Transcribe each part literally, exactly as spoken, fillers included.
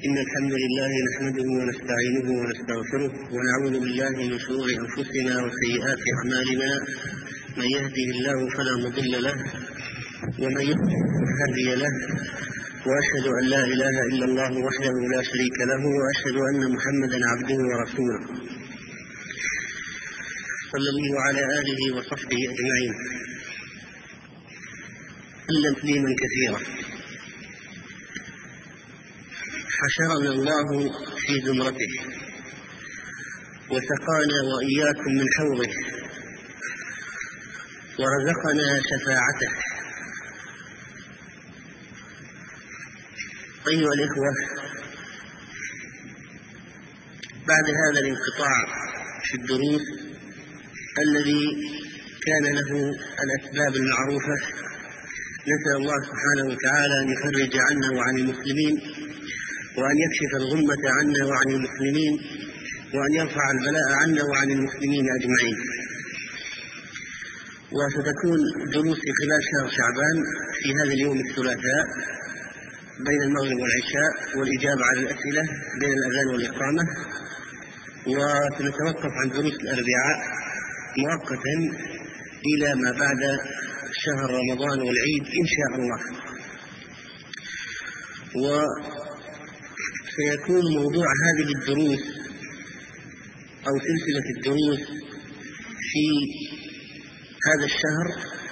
إن الحمد لله نحمده ونستعينه ونستغفره ونعوذ بالله من شرور أنفسنا وسيئات أعمالنا. من يهده الله فلا مضل له ومن يضلل فلا هادي له، وأشهد أن لا إله إلا الله وحده لا شريك له، وأشهد أن محمدا عبده ورسوله صلى الله على آله وصحبه أجمعين سلم تسليما كثيرا. حشرنا الله في زمرته وسقانا وإياكم من حوضه ورزقنا شفاعته. أيها الإخوة، بعد هذا الانقطاع في الدروس الذي كان له الأسباب المعروفة، نسأل الله سبحانه وتعالى أن يفرج عنا وعن المسلمين، وأن يكشف الغمة عنا وعن المسلمين، وأن يرفع البلاء عنا وعن المسلمين أجمعين. وستكون دروسي خلال شهر شعبان في هذا اليوم الثلاثاء بين المغرب والعشاء، والإجابة على الأسئلة بين الأذان والإقامة، وسنتوقف عن دروس الأربعاء مؤقتا إلى ما بعد شهر رمضان والعيد إن شاء الله. وسيكون موضوع هذه الدروس أو سلسلة الدروس في هذا الشهر،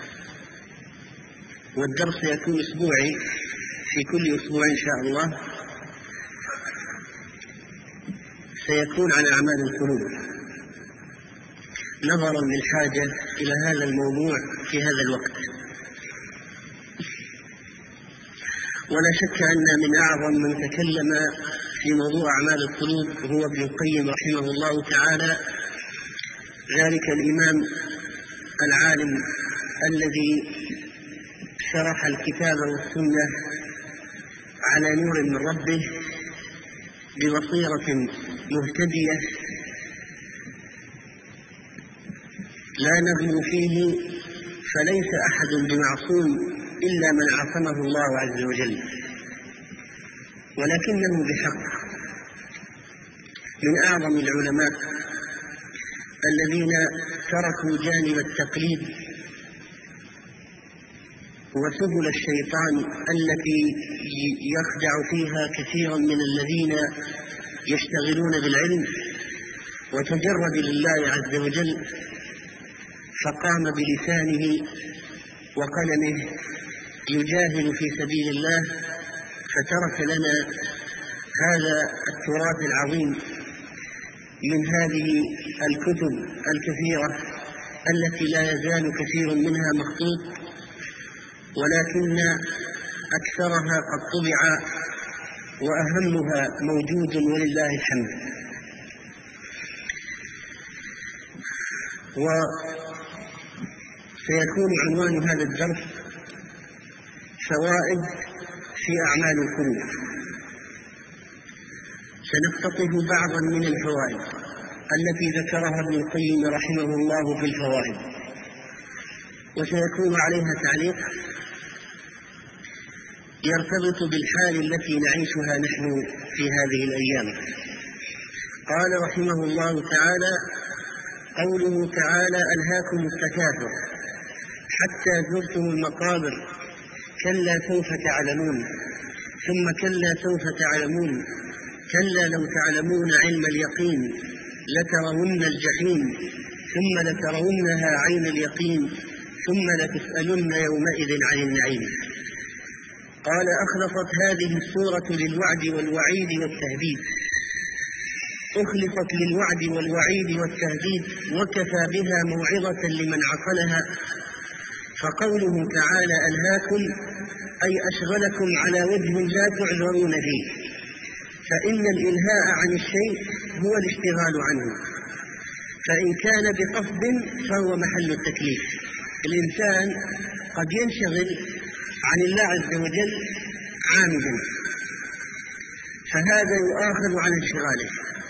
والدرس سيكون أسبوعي في كل أسبوع إن شاء الله، سيكون عن أعمال القلوب، نظرا للحاجة إلى هذا الموضوع في هذا الوقت. ولا شك أن من أعظم من تكلم في موضوع أعمال القلوب هو ابن القيم رحمه الله تعالى، ذلك الإمام العالم الذي شرح الكتاب والسنة على نور من ربه ببصيرة مهتدية لا نغلو فيه، فليس أحد بمعصوم إلا من عصمه الله عز وجل، ولكنه بحق من أعظم العلماء الذين تركوا جانب التقليد وسبل الشيطان التي يخدع فيها كثيرا من الذين يشتغلون بالعلم، وتجرد لله عز وجل، فقام بلسانه وقلمه يجاهد في سبيل الله، فترك لنا هذا التراث العظيم من هذه الكتب الكثيرة التي لا يزال كثير منها مخطوط، ولكن أكثرها قد طبع وأهمها موجود ولله الحمد. وسيكون عنوان هذا الدرس فوائد في أعمال القلوب. سنقتطف بعضا من الفوائد التي ذكرها ابن القيم رحمه الله في الفوائد، وسيكون عليها تعليق يرتبط بالحال التي نعيشها نحن في هذه الأيام. قال رحمه الله تعالى: قوله تعالى: ألهاكم التكاثر حتى زرتم المقابر، كلا سوف تعلمون، ثم كلا سوف تعلمون، كلا لو تعلمون علم اليقين لترون الجحيم، ثم لترونها عين اليقين، ثم لتسألن يومئذ عن النعيم. قال: أخلصت هذه السورة للوعد والوعيد والتهديد، أخلصت للوعد والوعيد والتهديد، وكفى بها موعظة لمن عقلها. فقوله تعالى ألهاكم أي أشغلكم على وجه لا تعذرون فيه، فإن الإلهاء عن الشيء هو الاشتغال عنه، فإن كان بقصد فهو محل التكليف. الإنسان قد ينشغل عن الله عز وجل عامدا، فهذا يؤاخذ عن انشغاله،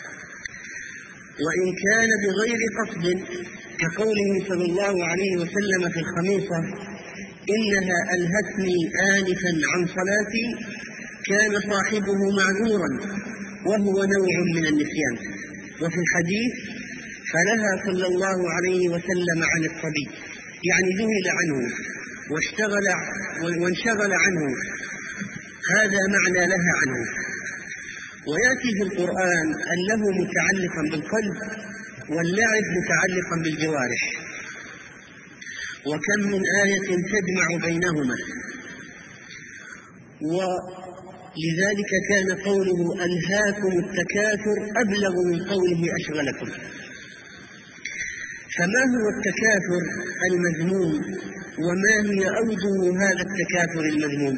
وإن كان بغير قصد كقوله صلى الله عليه وسلم في الخميصة: إنها ألهتني آنفا عن صلاتي، كان صاحبه معذورا وهو نوع من النسيان. وفي الحديث فلها صلى الله عليه وسلم عن الصبي، يعني ذهل عنه واشتغل وانشغل عنه، هذا معنى لها عنه. ويأتي في القرآن اللهو متعلقا بالقلب واللعب متعلقا بالجوارح، وكم من آية تجمع بينهما. ولذلك كان قوله ألهاكم التكاثر أبلغ من قوله أشغلكم. فما هو التكاثر المذموم وما هي أوجه هذا التكاثر المذموم؟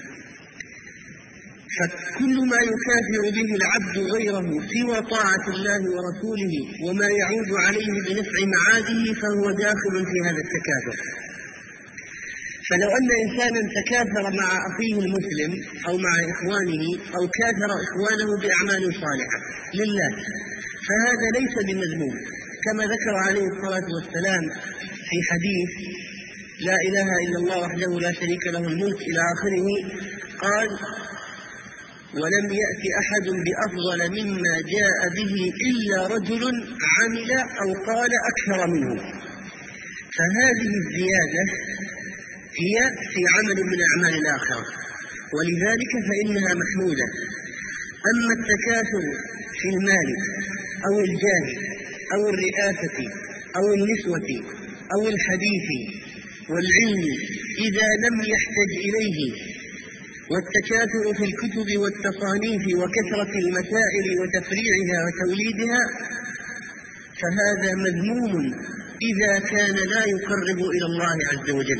فكل ما يكاثر به العبد غيره سوى طاعة الله ورسوله وما يعود عليه بنفع معاده فهو داخل في هذا التكاثر. فلو أن إنسانا تكاثر مع أخيه المسلم أو مع إخوانه أو كاثر إخوانه بأعمال صالحة لله فهذا ليس بمذموم، كما ذكر عليه الصلاة والسلام في حديث لا إله إلا الله وحده لا شريك له الملك إلى آخره، قال ولم يأت أحد بأفضل مما جاء به إلا رجل عمل أو قال أكثر منه. فهذه الزيادة هي في عمل من أعمال الآخرة، ولذلك فإنها محمودة. أما التكاثر في المال أو الجاه أو الرئاسة أو النسوة أو الحديث والعلم إذا لم يحتج إليه، والتكاثر في الكتب والتصانيف وكثرة المسائل وتفريعها وتوليدها، فهذا مذموم إذا كان لا يقرب إلى الله عز وجل.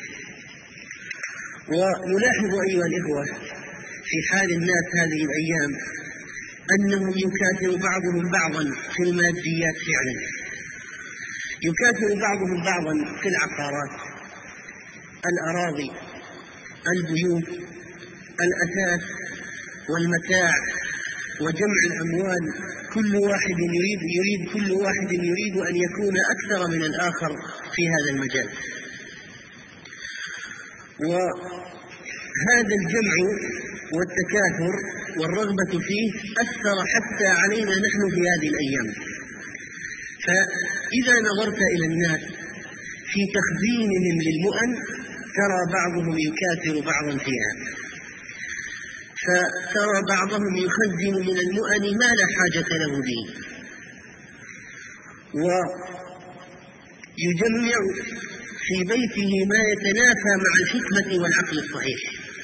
ونلاحظ أيها الإخوة في حال الناس هذه الأيام أنهم يكاثر بعضهم بعضا في الماديات فعلا، يكاثر بعضهم بعضا في العقارات، الأراضي، البيوت، الأثاث والمتاع وجمع الأموال. كل واحد يريد يريد كل واحد يريد أن يكون أكثر من الآخر في هذا المجال. وهذا الجمع والتكاثر والرغبة فيه أثر حتى علينا نحن في هذه الأيام. فإذا نظرت إلى الناس في تخزينهم للمؤن ترى بعضهم يكاثر بعضا فيها، فترى بعضهم يخزن من المؤن ما لا حاجة له به، ويجمع في بيته ما يتنافى مع الحكمة والعقل الصحيح.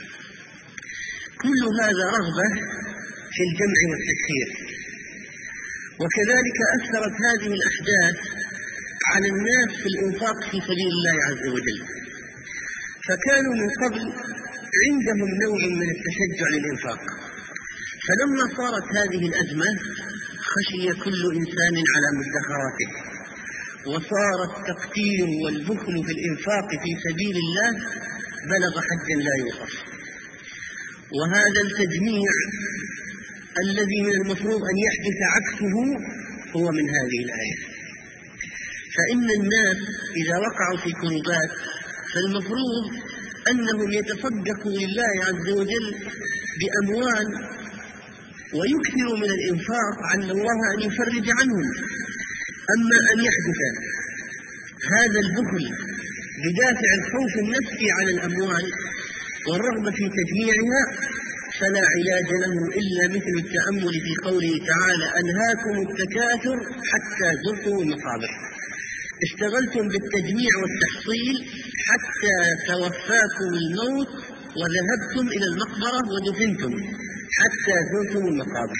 كل هذا رغبة في الجمع والتكثير. وكذلك أثرت هذه الأحداث على الناس في الإنفاق في سبيل الله عز وجل، فكانوا من قبل عندهم نوع من التشجع للإنفاق، فلما صارت هذه الأزمة خشي كل إنسان على مدخراته، وصار التقتير والبخل في الإنفاق في سبيل الله بلغ حدا لا يوصف. وهذا التجميع الذي من المفروض أن يحدث عكسه هو من هذه الآية. فإن الناس إذا وقعوا في كربات فالمفروض أنهم يتصدقوا لله عز وجل بأموال ويكثروا من الإنفاق عن الله أن يفرج عنهم. أما أن يحدث هذا البخل بدافع الخوف النفسي على الأموال والرغبة في تجميعها فلا علاج له إلا مثل التأمل في قوله تعالى ألهاكم التكاثر حتى زرتم المقابر. اشتغلتم بالتجميع والتحصيل حتى توفاكم الموت وذهبتم إلى المقبرة ودفنتم حتى زرتم المقابر.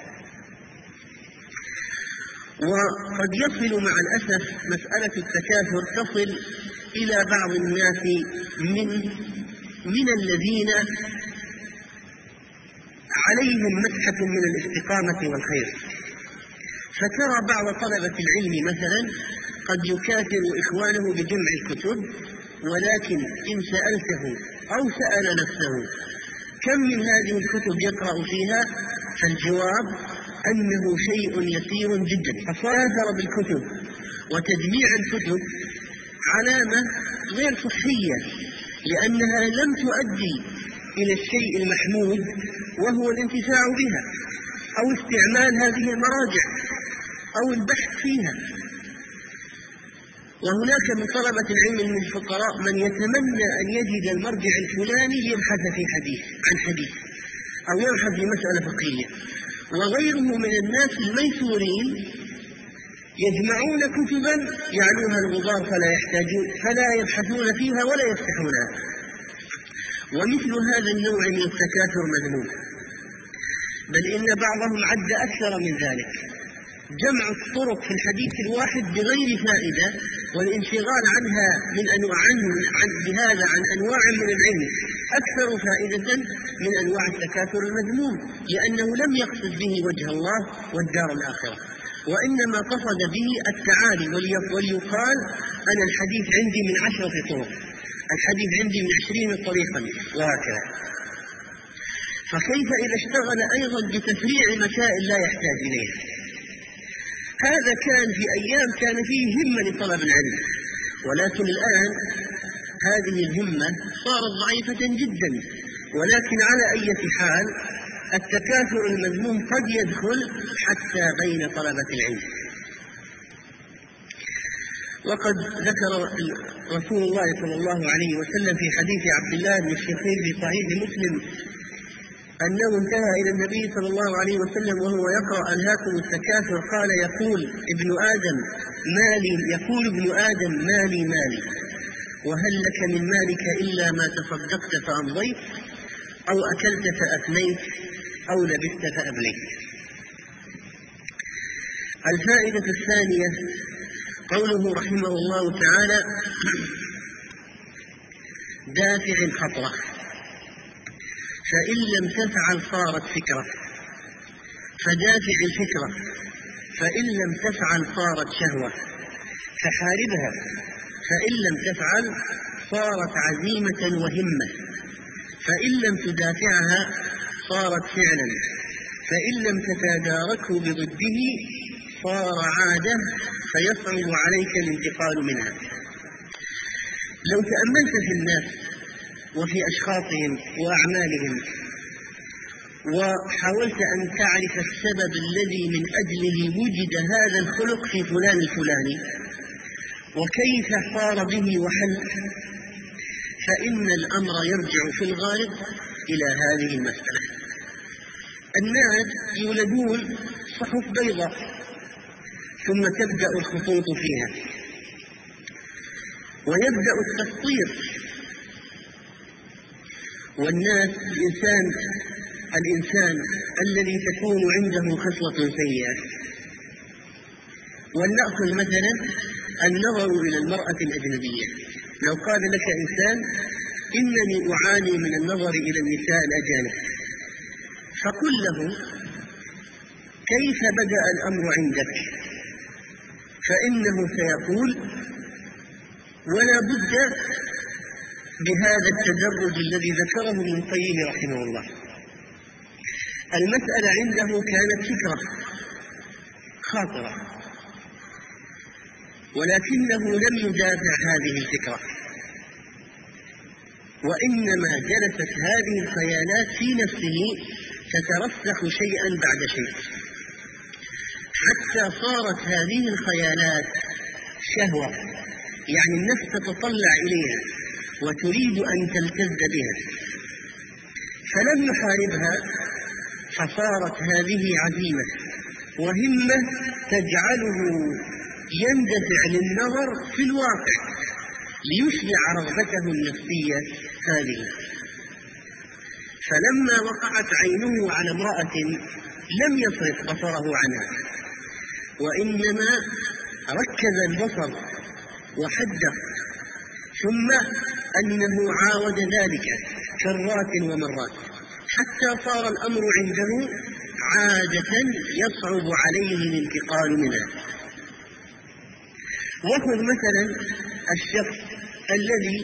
وقد يصل مع الأسف مسألة التكاثر تصل إلى بعض الناس من من الذين عليهم مسحة من الاستقامة والخير. فترى بعض طلبة العلم مثلا قد يكاثر إخوانه بجمع الكتب، ولكن إن سألته أو سأل نفسه كم من هذه الكتب يقرأ فيها فالجواب أنه شيء يسير جدا. فصادر بالكتب وتجميع الكتب علامة غير صحية، لأنها لم تؤدي إلى الشيء المحمود وهو الانتفاع بها أو استعمال هذه المراجع أو البحث فيها. وهناك من طلبة العلم من الفقراء من يتمنى أن يجد المرجع الفلاني ليبحث في حديث عن حديث أو يبحث في مسألة فقهية، وغيره من الناس الميسورين يجمعون كتبا يعلوها الغبار فلا يحتاجون فلا يبحثون فيها ولا يفتحونها. ومثل هذا النوع من التكاثر مذموم، بل إن بعضهم عد أكثر من ذلك: جمع الطرق في الحديث الواحد بغير فائدة والانشغال عنها من أنواع عنه عن بهذا عن أنواع من العلم أكثر فائدة من أنواع التكاثر المذموم، لأنه لم يقصد به وجه الله والدار الآخرة، وإنما قصد به التعالي وليقال أنا الحديث عندي من عشرة طرق، الحديث عندي من عشرين طريقا، وهكذا. فكيف إذا اشتغل أيضا بتفريع مسائل لا يحتاج إليها؟ هذا كان في أيام كان فيه همة لطلب العلم، ولكن الآن هذه الهمة صارت ضعيفة جدا. ولكن على أي حال التكاثر المذموم قد يدخل حتى بين طلبة العلم. وقد ذكر رسول الله صلى الله عليه وسلم في حديث عبد الله بن الشخير في صحيح مسلم أنه انتهى إلى النبي صلى الله عليه وسلم وهو يقرأ ألهاكم التكاثر قال يقول ابن آدم مالي يقول ابن آدم مالي مالي وهل لك من مالك إلا ما تصدقت فأمضيت أو أكلت فأفنيت أو لبست فأبليت. الفائدة الثانية قوله رحمه الله تعالى دافع الخطرة، فإن لم تفعل صارت فكرة، فدافع الفكرة، فإن لم تفعل صارت شهوة، فحاربها، فإن لم تفعل صارت عزيمة وهمة، فإن لم تدافعها صارت فعلا، فإن لم تتداركه بضده صار عادة فيصعب عليك الانتقال منها. لو تأملت في الناس وفي أشخاصهم وأعمالهم وحاولت أن تعرف السبب الذي من أجله وجد هذا الخلق في فلان الفلاني وكيف صار به وحل، فإن الأمر يرجع في الغالب إلى هذه المسألة. الناس يولدون صحف بيضاء ثم تبدأ الخطوط فيها ويبدأ التسطير، والناس الإنسان الإنسان الذي تكون عنده خصلة سيئة، ولنأخذ مثلا النظر إلى المرأة الأجنبية. لو قال لك إنسان إنني أعاني من النظر إلى النساء الأجانب، فقل له كيف بدأ الأمر عندك؟ فإنه سيقول ولا بد بهذا التدرج الذي ذكره ابن القيم رحمه الله. المسألة عنده كانت فكرة خاطرة، ولكنه لم يدافع هذه الفكرة، وإنما جلست هذه الخيالات في نفسه تترسخ شيئا بعد شيء، حتى صارت هذه الخيالات شهوة، يعني النفس تتطلع إليها وتريد أن تلتذ بها، فلم يحاربها، فصارت هذه عزيمة وهمة تجعله يندفع للنظر في الواقع ليشبع رغبته النفسية هذه. فلما وقعت عينه على امرأة لم يصرف بصره عنها، وإنما ركز البصر وحدق، ثم أنه عاود ذلك كرات ومرات حتى صار الأمر عنده عادة يصعب عليه الانتقال منها. وخذ مثلا الشخص الذي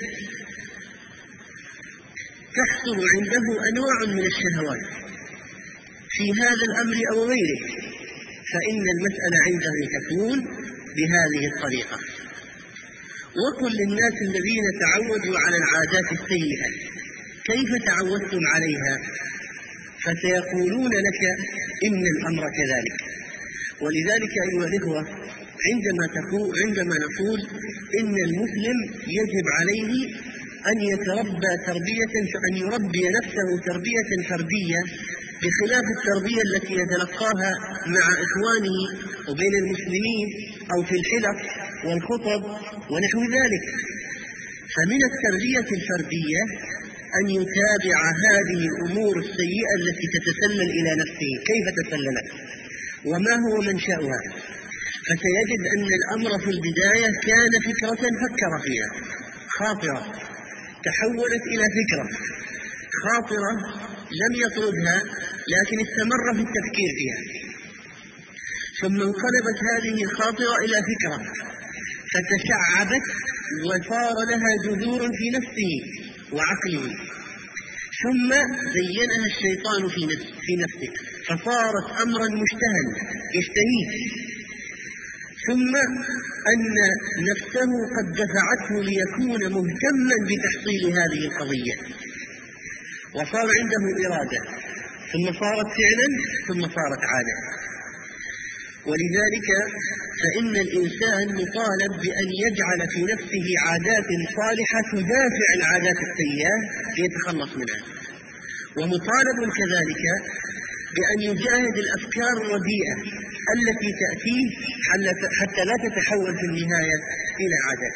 تحصل عنده أنواع من الشهوات في هذا الأمر أو غيره، فإن المسألة عنده تكون بهذه الطريقة. وقل للناس الذين تعودوا على العادات السيئة كيف تعودتم عليها؟ فسيقولون لك إن الأمر كذلك. ولذلك أيها الإخوة، عندما تقول عندما نقول إن المسلم يجب عليه أن يتربى تربية أن يربي نفسه تربية فردية بخلاف التربية التي يتلقاها مع إخوانه وبين المسلمين أو في الحلق والخطب ونحو ذلك. فمن التربية الفردية أن يتابع هذه الأمور السيئة التي تتسلل إلى نفسه، كيف تسللت وما هو منشأها. فسيجد أن الأمر في البداية كان فكرة فكر فيها، خاطرة تحولت إلى فكرة، خاطرة لم يطردها لكن استمر في التفكير فيها، ثم انقلبت هذه الخاطرة إلى فكرة فتشعبت وصار لها جذور في نفسه وعقله، ثم زينها الشيطان في نفسه, في نفسه فصارت أمرا مشتهى يشتهيه، ثم أن نفسه قد دفعته ليكون مهتما بتحصيل هذه القضية، وصار عنده إرادة، ثم صارت فعلا، ثم صارت عادة. ولذلك فإن الإنسان مطالب بأن يجعل في نفسه عادات صالحة تدافع العادات السيئة ليتخلص منها، ومطالب كذلك بأن يجاهد الأفكار الرديئة التي تأتيه حتى لا تتحول في النهاية إلى عادات.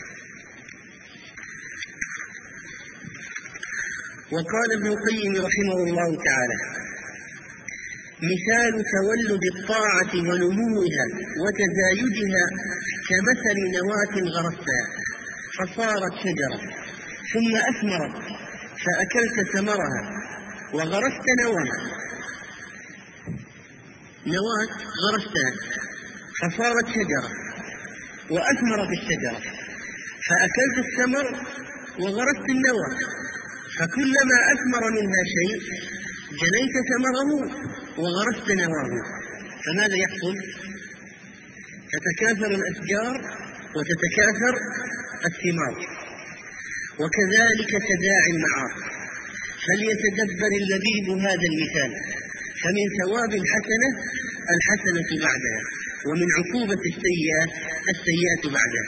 وقال ابن القيم رحمه الله تعالى: مثال تولد الطاعة ونموها وتزايدها كمثل نواة غرستها فصارت شجرة، ثم أثمرت فأكلت ثمرها وغرست نواها. نواة غرستها فصارت شجرة، وأثمرت الشجرة، فأكلت الثمر وغرست النواة، فكلما أثمر منها شيء جنيت ثمره وغرست نواه، فماذا يحصل؟ تتكاثر الأشجار وتتكاثر الثمار. وكذلك تداعي المعاصي، فليتدبر اللبيب هذا المثال، فمن ثواب الحسنة الحسنة بعدها، ومن عقوبة السيئة السيئة بعدها.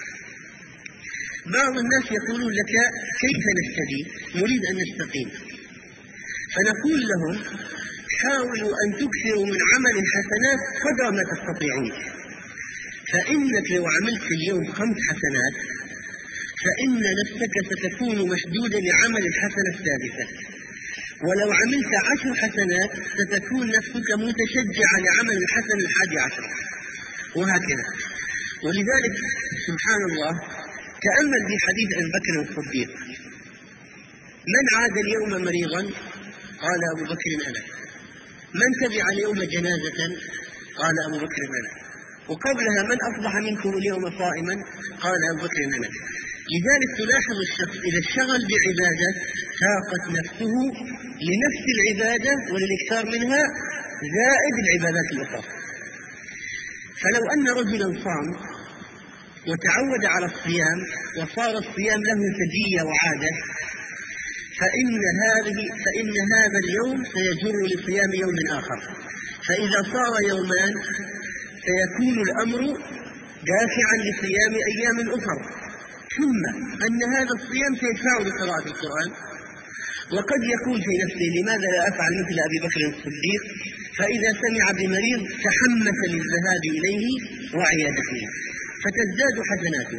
بعض الناس يقولون لك: كيف نهتدي؟ نريد أن نستقيم. فنقول لهم: حاولوا أن تكثروا من عمل الحسنات قدر ما تستطيعون، فإنك لو عملت في اليوم خمس حسنات فإن نفسك ستكون مشدودة لعمل الحسنة السادسة، ولو عملت عشر حسنات ستكون نفسك متشجعة لعمل الحسنة الحادي عشر، وهكذا. ولذلك سبحان الله، تأمل في حديث أبي بكر الصديق: من عاد اليوم مريضا؟ قال أبو بكر أنا. من تبع اليوم جنازة؟ قال أبو بكر أنا. وقبلها: من أصبح منكم اليوم صائما؟ قال أبو بكر أنا. لذلك تلاحظ الشخص إذا اشتغل بعبادة ساقت نفسه لنفس العبادة وللإكثار منها زائد العبادات الأخرى. فلو أن رجلا صام وتعود على الصيام وصار الصيام له سجية وعادة، فإن هذه فإن هذا اليوم سيجر لصيام يوم آخر، فإذا صار يومان سيكون الأمر دافعا لصيام أيام أخرى، ثم أن هذا الصيام سيدفعه لقراءة القرآن. وقد يقول في نفسه: لماذا لا أفعل مثل أبي بكر الصديق؟ فإذا سمع بمريض تحمس للذهاب إليه وعيادته، فتزداد حسناته،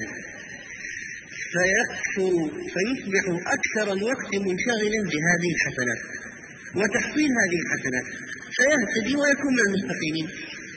فيكثر فيصبح أكثر الوقت منشغلا بهذه الحسنات وتحصيل هذه الحسنات، فيهتدي ويكون من المستقيمين.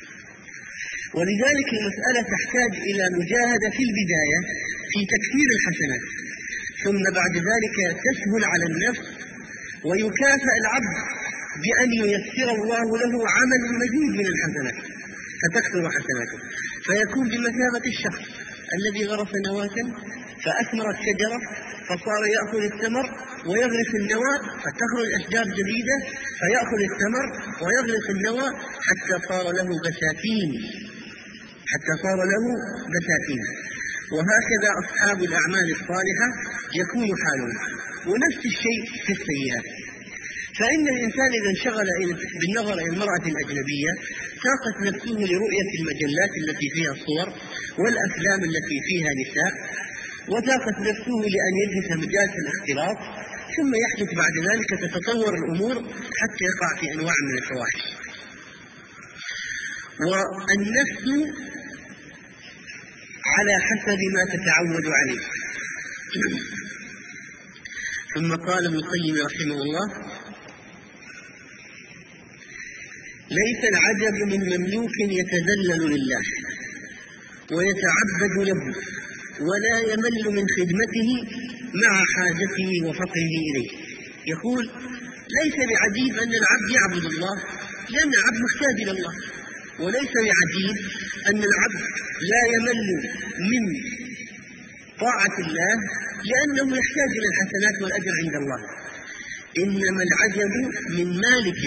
ولذلك المسألة تحتاج إلى مجاهدة في البداية في تكثير الحسنات، ثم بعد ذلك تسهل على النفس ويكافئ العبد بأن ييسر الله له عمل مزيد من الحسنات فتكثر حسناته، فيكون بمثابة الشخص الذي غرس نواة فأثمرت شجرة فصار يأخذ الثمر ويغرس النواة فتخرج أشجار جديدة فيأخذ الثمر ويغرس النواة حتى صار له بساتين حتى صار له بساتين. وهكذا أصحاب الأعمال الصالحة يكون حالهم. ونفس الشيء في السيئات. فإن الإنسان إذا انشغل بالنظر إلى المرأة الأجنبية ساقت نفسه لرؤية المجلات التي فيها الصور والأفلام التي فيها نساء، وساقت نفسه لأن يجلس مجالس الاختلاط، ثم يحدث بعد ذلك تتطور الأمور حتى يقع في أنواع من الفواحش. والنفس على حسب ما تتعود عليه. ثم قال ابن القيم رحمه الله: ليس العجب من مملوك يتذلل لله ويتعبد له ولا يمل من خدمته مع حاجته وفقره إليه. يقول: ليس بعجيب أن العبد يعبد الله لأن العبد محتاج إلى الله، وليس بعجيب أن العبد لا يمل من طاعة الله لأنه يحتاج إلى الحسنات والأجر عند الله. إنما العجب من مالك.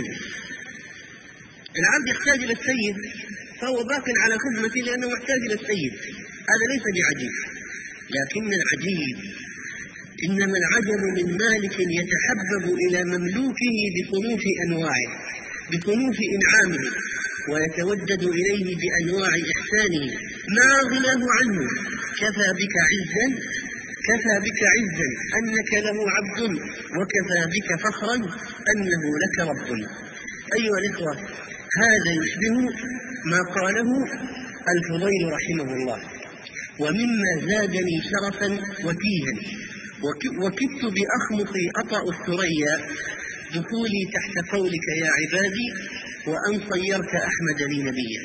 العبد يحتاج إلى السيد فهو باق على خدمته لأنه محتاج إلى السيد، هذا ليس بعجيب. لكن العجيب إنما العجب من مالك يتحبب إلى مملوكه بصنوف أنواعه، بصنوف إنعامه، ويتودد إليه بأنواع إحسانه ما غناه عنه. كفى بك عزا كفى بك عزا أنك له عبد، وكفى بك فخرا أنه لك رب. أيها الإخوة، هذا يشبه ما قاله الفضيل رحمه الله: ومما زادني شرفا وتيها وكدت بأخمصي أطأ الثريا دخولي تحت قولك يا عبادي وأن صيرت أحمد لي نبيا.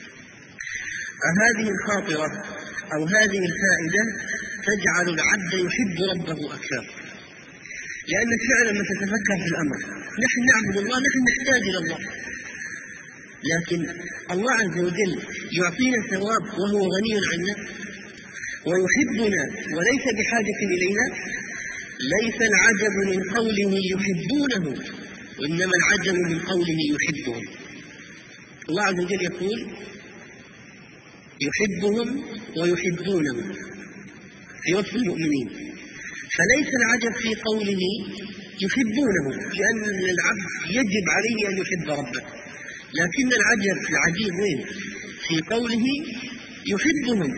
هذه الخاطرة أو هذه الفائدة تجعل العبد يحب ربه أكثر، لأنك فعلا ما تتفكر في الأمر. نحن نعبد الله، نحن نحتاج إلى الله، لكن الله عز وجل يعطينا ثواب وهو غني عنا ويحبنا وليس بحاجة إلينا. ليس العجب من قوله يحبونه، وإنما العجب من قوله يحبهم. الله عز وجل يقول: يحبهم ويحبونه في وصف المؤمنين. فليس العجب في قوله يحبونه، لأن العبد يجب عليه أن يحب ربه، لكن العجب العجيب وين؟ في قوله يحبهم.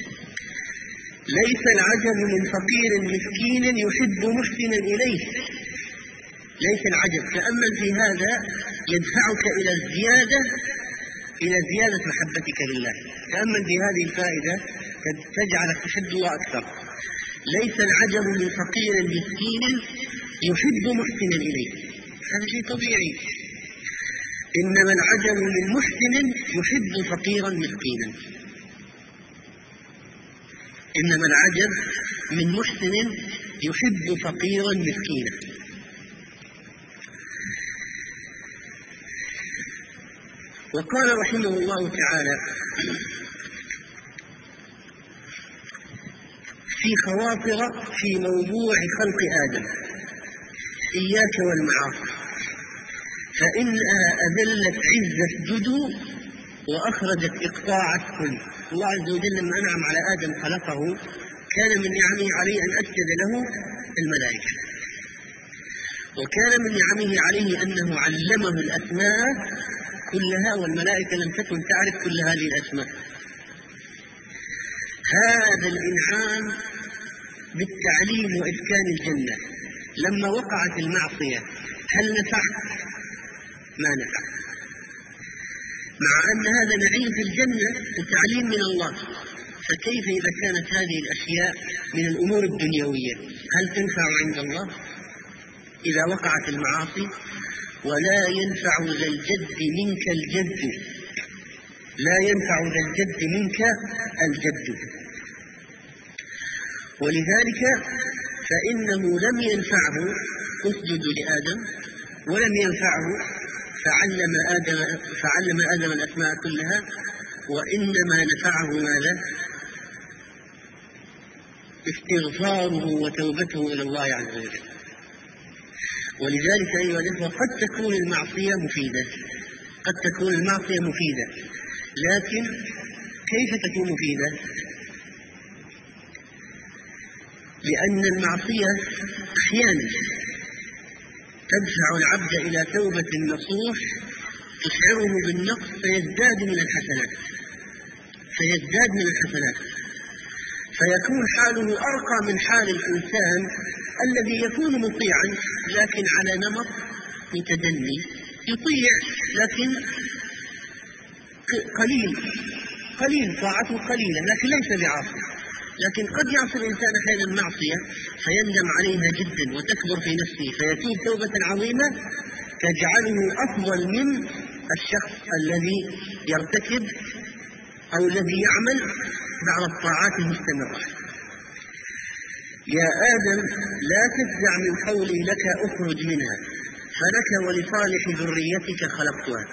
ليس العجب من فقير مسكين يحب محسنا إليه. ليس العجب، تأمل في هذا يدفعك إلى الزيادة إلى زيادة محبتك لله. تأمل في هذه الفائدة تجعلك تحب الله أكثر. ليس العجب من فقير مسكين يحب محسنا إليه، هذا شيء طبيعي. إنما العجب من محسن يحب فقيرا مسكينا. إنما العجب من محسن يحب فقيرا مسكينا. وقال رحمه الله تعالى في خواطر في موضوع خلق آدم: إياك والمعاصي فإنها أذلت عز اسجدوا وأخرجت إقطاع الكل. الله عز وجل لما أنعم على آدم خلقه كان من نعمه عليه أن أسجد له الملائكة، وكان من نعمه عليه أنه علمه الأسماء كلها، والملائكة لم تكن تعرف كل هذه الأسماء. هذا الإنعام بالتعليم وإسكان الجنة لما وقعت المعصية هل نفع؟ ما نفع، مع أن هذا نعيم في الجنة وتعليم من الله. فكيف إذا كانت هذه الأشياء من الأمور الدنيوية هل تنفع عند الله؟ إذا وقعت المعاصي: ولا ينفع ذا الجد منك الجد، لا ينفع ذا الجد منك الجد. ولذلك فإنه لم ينفعه اسجد لآدم، ولم ينفعه فعلم آدم, فعلم آدم الأسماء كلها، وإنما نفعه ماذا؟ استغفاره وتوبته إلى الله عز وجل. ولذلك أيها الأخوة قد تكون المعصية مفيدة، قد تكون المعصية مفيدة، لكن كيف تكون مفيدة؟ لأن المعصية أحيانا تدفع العبد إلى توبة نصوح تشعره بالنقص فيزداد من الحسنات فيزداد من الحسنات فيكون حاله أرقى من حال الإنسان الذي يكون مطيعا لكن على نمط متدني، يطيع لكن قليل قليل طاعته قليلة لكن ليس بعاصي. لكن قد يعصي الإنسان أحيانا معصية فيندم عليها جدا وتكبر في نفسه فيتوب توبة عظيمة تجعله أفضل من الشخص الذي يرتكب أو الذي يعمل بعض الطاعات المستمرة. يا آدم لا تفزع من قولي لك أخرج منها فلك ولصالح ذريتك خلقتها.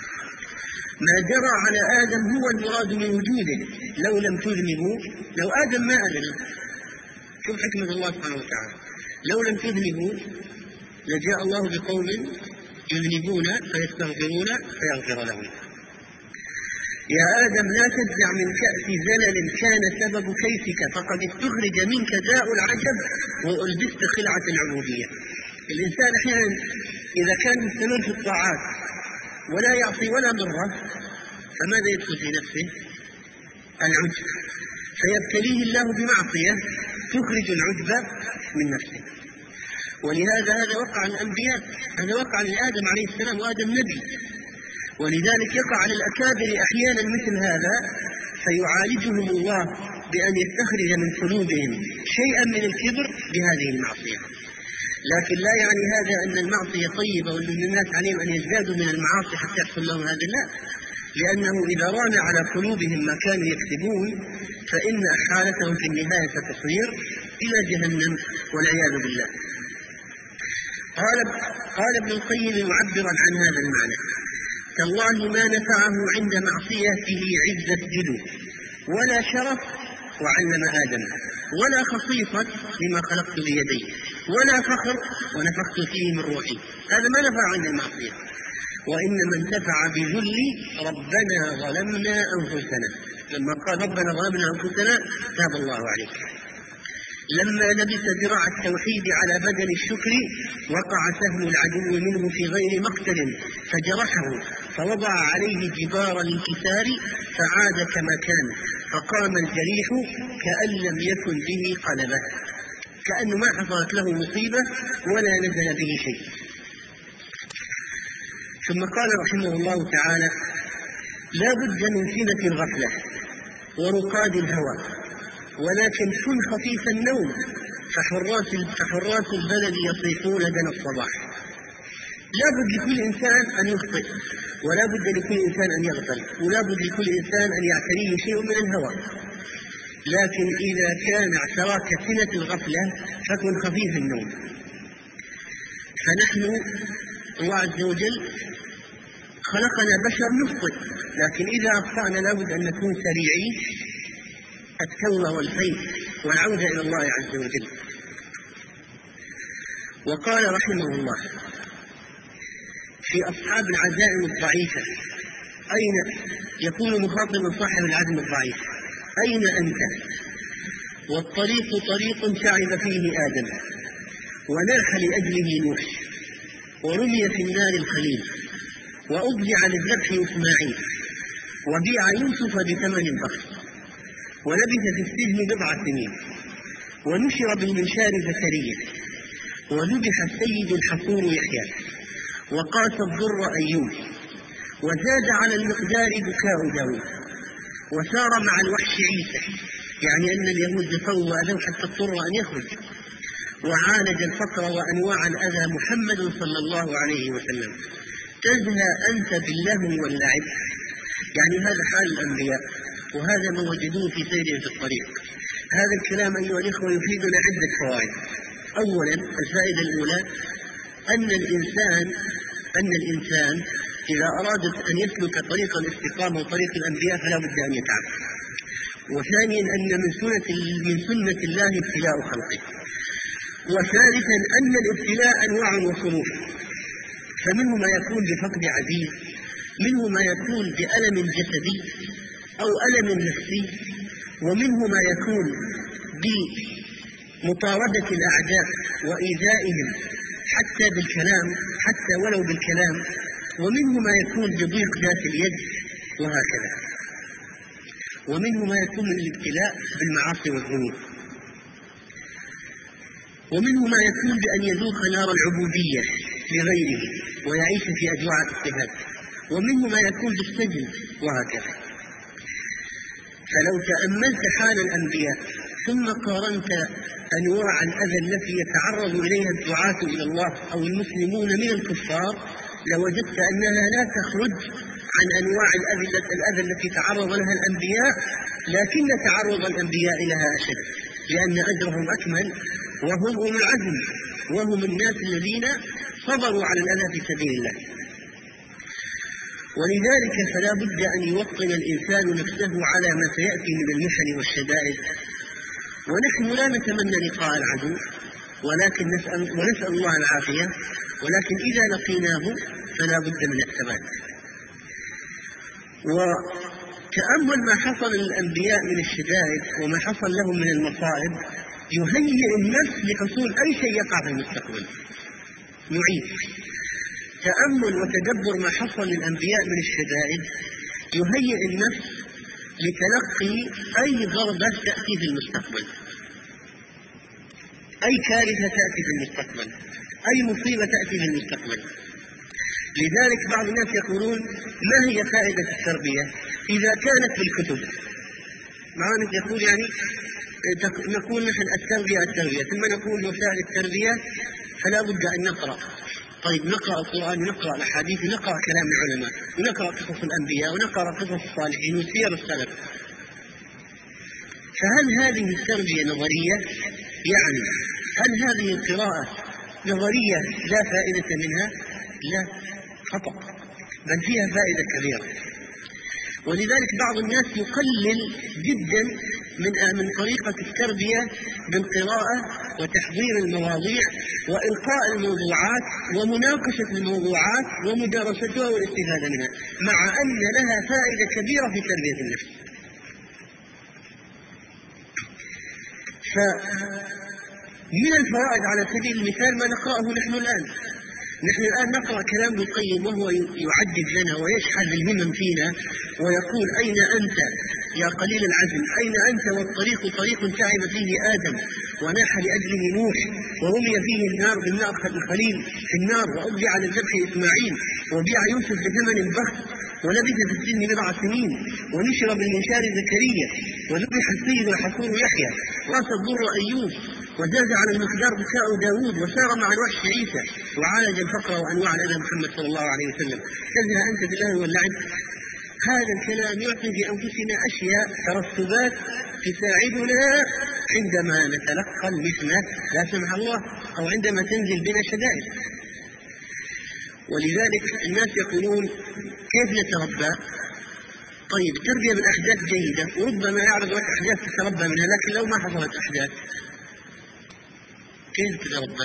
ما جرى على آدم هو المراد من وجوده. لو لم تذنبوا، لو آدم ما أذنب، شوف حكمة الله سبحانه وتعالى، لو لم تذنبوا لجاء الله بقوم يذنبون فيستغفرون فيغفر لهم. يا آدم لا تفزع من كأس زلل كان سبب كيفك فقد استخرج منك داء العجب وألبست خلعة العبودية. الإنسان أحيانا إذا كان مستمر في الطاعات ولا يعصي ولا مرة فماذا يدخل في نفسه؟ العجب، فيبتليه الله بمعصية تخرج العجب من نفسه. ولهذا هذا وقع الأنبياء، هذا وقع لآدم عليه السلام وآدم نبي، ولذلك يقع على الأكابر أحيانا مثل هذا فيعالجهم الله بأن يستخرج من قلوبهم شيئا من الكبر بهذه المعصية. لكن لا يعني هذا أن المعصية طيبة وأن الناس عليهم أن يزدادوا من المعاصي حتى يحصل لهم هذا، لا، لأنه إذا ران على قلوبهم ما كانوا يكسبون فإن حالتهم في النهاية ستصير إلى جهنم والعياذ بالله. قال قال ابن القيم معبرا عن هذا المعنى: تالله ما نفعه عند معصيته عزة جدو ولا شرف وعلم آدم ولا خصيصة لما خلقت بيدي ولا فخر ونفخت فيه من روحي. هذا ما نفع عند المعصية، وإنما انتفع بذل ربنا ظلمنا أنفسنا. لما قال ربنا ظلمنا أنفسنا تاب الله عليك. لما لبس ذراع التوحيد على بدن الشكر وقع سهم العدو منه في غير مقتل فجرحه فوضع عليه جبار الانكسار فعاد كما كان فقام الجريح كأن لم يكن به قلبه، كأنه ما حصلت له مصيبة ولا نزل به شيء. ثم قال رحمه الله تعالى: لا بد من سنة الغفلة ورقاد الهوى، ولكن كن خفيف النوم فحراس فحراس البلد يصيحون دنا الصباح. لا بد لكل إنسان أن يخطئ، ولا بد لكل إنسان أن يغفل، ولا بد لكل إنسان أن يعتريه شيء من الهوى. لكن إذا كان اعتراك سنة الغفلة فكن خفيف النوم. فنحن الله عز وجل خلقنا بشر نخطئ، لكن إذا أخطأنا لا بد أن نكون سريعين التوبة والفيء والعودة إلى الله عز وجل. وقال رحمه الله في أصحاب العزائم الضعيفة: أين يكون مخاطبا صاحب العزم الضعيف: أين أنت؟ والطريق طريق تعب فيه آدم وناح لأجله نوح ورمي في النار الخليل وأضجع للذبح إسماعيل وبيع يوسف بثمن بخس ولبث في السجن بضع سنين ونشر بالمنشار زكريا وذبح السيد الحصور يحيى وقاس الضر أيوب وزاد على المقدار بكاء داود وسار مع الوحش عيسى، يعني أن اليهود دفوا وأذوا حتى اضطر أن يخرج، وعالج الفقر وأنواع الأذى محمد صلى الله عليه وسلم. تزهى أنت باللهو واللعب، يعني هذا حال الأنبياء وهذا ما وجدوه في سيرهم في الطريق. هذا الكلام أيها الإخوة يفيدنا عدة فوائد. أولا الفائدة الأولى أن الإنسان أن الإنسان إذا أراد أن يسلك طريق الاستقامة وطريق الأنبياء فلا بد أن يتعب. وثانيا أن من سنة من سنة الله ابتلاء خلقه. وثالثا أن الابتلاء أنواع وصنوف، فمنه ما يكون بفقد عزيز، منه ما يكون بألم جسدي أو ألم نفسي، ومنه ما يكون مطاردة الأعداء وإيذائهم حتى بالكلام، حتى ولو بالكلام، ومنه ما يكون بضيق ذات اليد وهكذا، ومنه ما يكون من الابتلاء بالمعاصي والذنوب، ومنه ما يكون بأن يذوق نار العبودية لغيره ويعيش في أجواء الاضطهاد، ومنه ما يكون بالسجن وهكذا. فلو تأملت حال الأنبياء ثم قارنت أنواع الأذى التي يتعرض إليها الدعاة إلى الله أو المسلمون من الكفار لوجدت أنها لا تخرج عن أنواع الأذى التي تعرض لها الأنبياء، لكن تعرض الأنبياء لها أشد، لأن أجرهم أكمل، وهم أولو العزم، وهم الناس الذين صبروا على الأذى في سبيل الله. ولذلك فلا بد أن يوطن الإنسان نفسه على ما سيأتي من المحن والشدائد. ونحن لا نتمنى لقاء العدو، ولكن نسأل, ونسأل الله العافية، ولكن إذا لقيناه فلا بد من الثبات. وتأمل ما حصل للأنبياء من الشدائد وما حصل لهم من المصائب يهيئ النفس لحصول أي شيء يقع في المستقبل. نعيد تأمل وتدبر ما حصل للأنبياء من الشدائد يهيئ النفس لتلقي أي ضربة تأتي في المستقبل، أي كارثة تأتي في المستقبل، أي مصيبة تأتي في المستقبل. لذلك بعض الناس يقولون ما هي فائدة التربية إذا كانت بالكتب؟ معنا يقول يعني نقول نحن التربية التربية ثم نقول وسائل التربية فلا بد أن نقرأ. طيب نقرأ القرآن ونقرأ الأحاديث ونقرأ كلام العلماء ونقرأ قصص الأنبياء ونقرأ قصص الصالحين وسير السلف، فهل هذه التربية نظرية؟ يعني هل هذه القراءة نظرية لا فائدة منها؟ لا، خطأ، بل فيها فائدة كبيرة. ولذلك بعض الناس يقلل جدا من من طريقة التربية بالقراءة وتحضير المواضيع وإلقاء الموضوعات ومناقشة الموضوعات ومدارستها والاستفادة منها، مع أن لها فائدة كبيرة في تربية النفس. فمن الفوائد على سبيل المثال ما نقرأه نحن الآن. نحن الآن نقرأ كلام ابن القيم وهو يعدد لنا ويشحذ الهمم فينا ويقول أين أنت يا قليل العزم، أين أنت والطريق طريق تعب فيه آدم وناح لأجله نوح ورمي فيه النار بالنار الخليل في النار وأوزع على الذبح إسماعيل وبيع يوسف بثمن بخس ولبث في السجن بضع سنين ونشر بالمنشار زكريا وذبح السيد الحصور يحيى وأسى الضر أيوب وزاد على المقدار بكاء داود وسار مع الوحش عيسى وعالج الفقر وأنواع الأذى محمد صلى الله عليه وسلم. تزهى أنت بالله واللعب. هذا الكلام يعطي بأنفسنا أشياء ترتبات تساعدنا عندما نتلقى المحنة لا سمح الله أو عندما تنزل بنا شدائد. ولذلك الناس يقولون كيف نتربى؟ طيب التربية بالأحداث جيدة، وربما يعرض لك أحداث تتربى منها، لكن لو ما حصلت أحداث كيف تتربى؟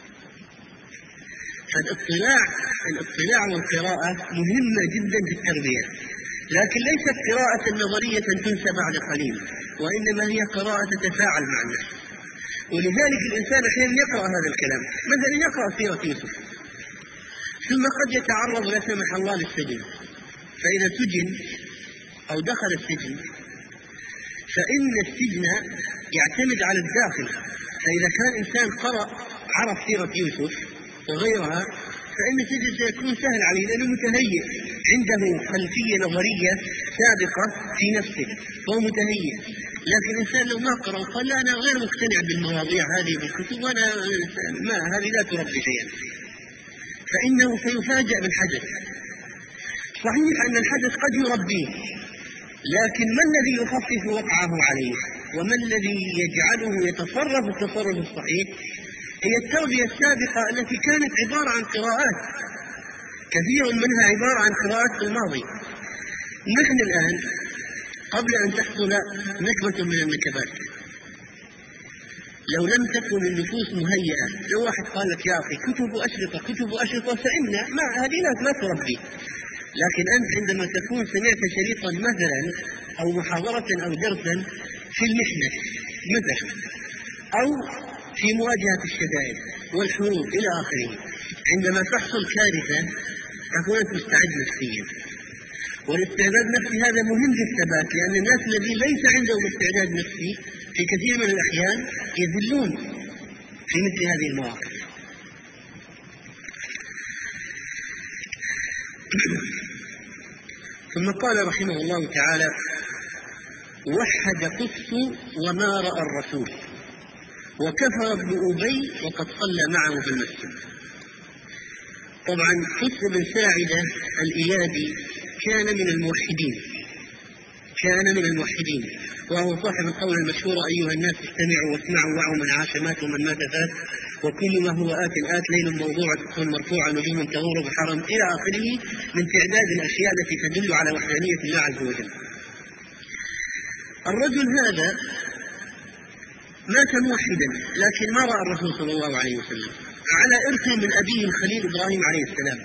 فالاطلاع الاطلاع والقراءة مهمة جدا في التربية، لكن ليست قراءة نظرية تنسى بعد قليل، وإنما هي قراءة تتفاعل مع الناس. ولذلك الإنسان أحيانا يقرأ هذا الكلام، مثلا يقرأ سيرة يوسف ثم قد يتعرض لا سمح الله للسجن، فإذا سجن أو دخل السجن فإن السجن يعتمد على الداخل. فإذا كان إنسان قرأ عرف سيرة يوسف وغيرها فإن السجن سيكون سهل عليه لأنه متهيئ، عنده خلفية نظرية سابقة في نفسه فهو متهيئ. لكن الإنسان لو ما قرأ قال لا أنا غير مقتنع بالمواضيع هذه بالكتب وأنا ما هذه لا تربي شيئا، فإنه سيفاجأ بالحدث. صحيح أن الحدث قد يربيه، لكن ما الذي يخفف وقعه عليه وما الذي يجعله يتصرف التصرف الصحيح؟ هي التربية السابقة التي كانت عبارة عن قراءات، كثير منها عبارة عن قراءات في الماضي. نحن الآن قبل أن تحصل نكبة من النكبات لو لم تكن النفوس مهيئة، لو واحد قال لك يا أخي كتب أشرطة كتب أشرطة فإن ما هذه لا تربي. لكن أنت عندما تكون سمعت شريطا مثلا أو محاضرة أو درسا في المحنة مثلا أو في مواجهة الشدائد والحروب إلى آخره. عندما تحصل كارثة تكون مستعد نفسيا، والاستعداد النفسي هذا مهم في الثبات، لأن الناس الذين ليس عندهم استعداد نفسي في كثير من الأحيان يذلون في مثل هذه المواقف. ثم قال رحمه الله تعالى: وحد قس وما رأى الرسول، وكفر ابن أبي وقد صلى معه في المسجد. طبعا قس بن ساعدة الإيادي كان من الموحدين، كان من الموحدين وهو صاحب القول المشهور: أيها الناس استمعوا واسمعوا وعوا، من عاش مات ومن مات فات، وكل ما هو آت آت، ليل موضوع سقف مرفوع نجوم تغور بحرم، إلى آخره من تعداد الأشياء التي تدل على وحدانية الله عز وجل. الرجل هذا مات موحدا، لكن ما رأى الرسول صلى الله عليه وسلم، على إرث من أبيه الخليل إبراهيم عليه السلام.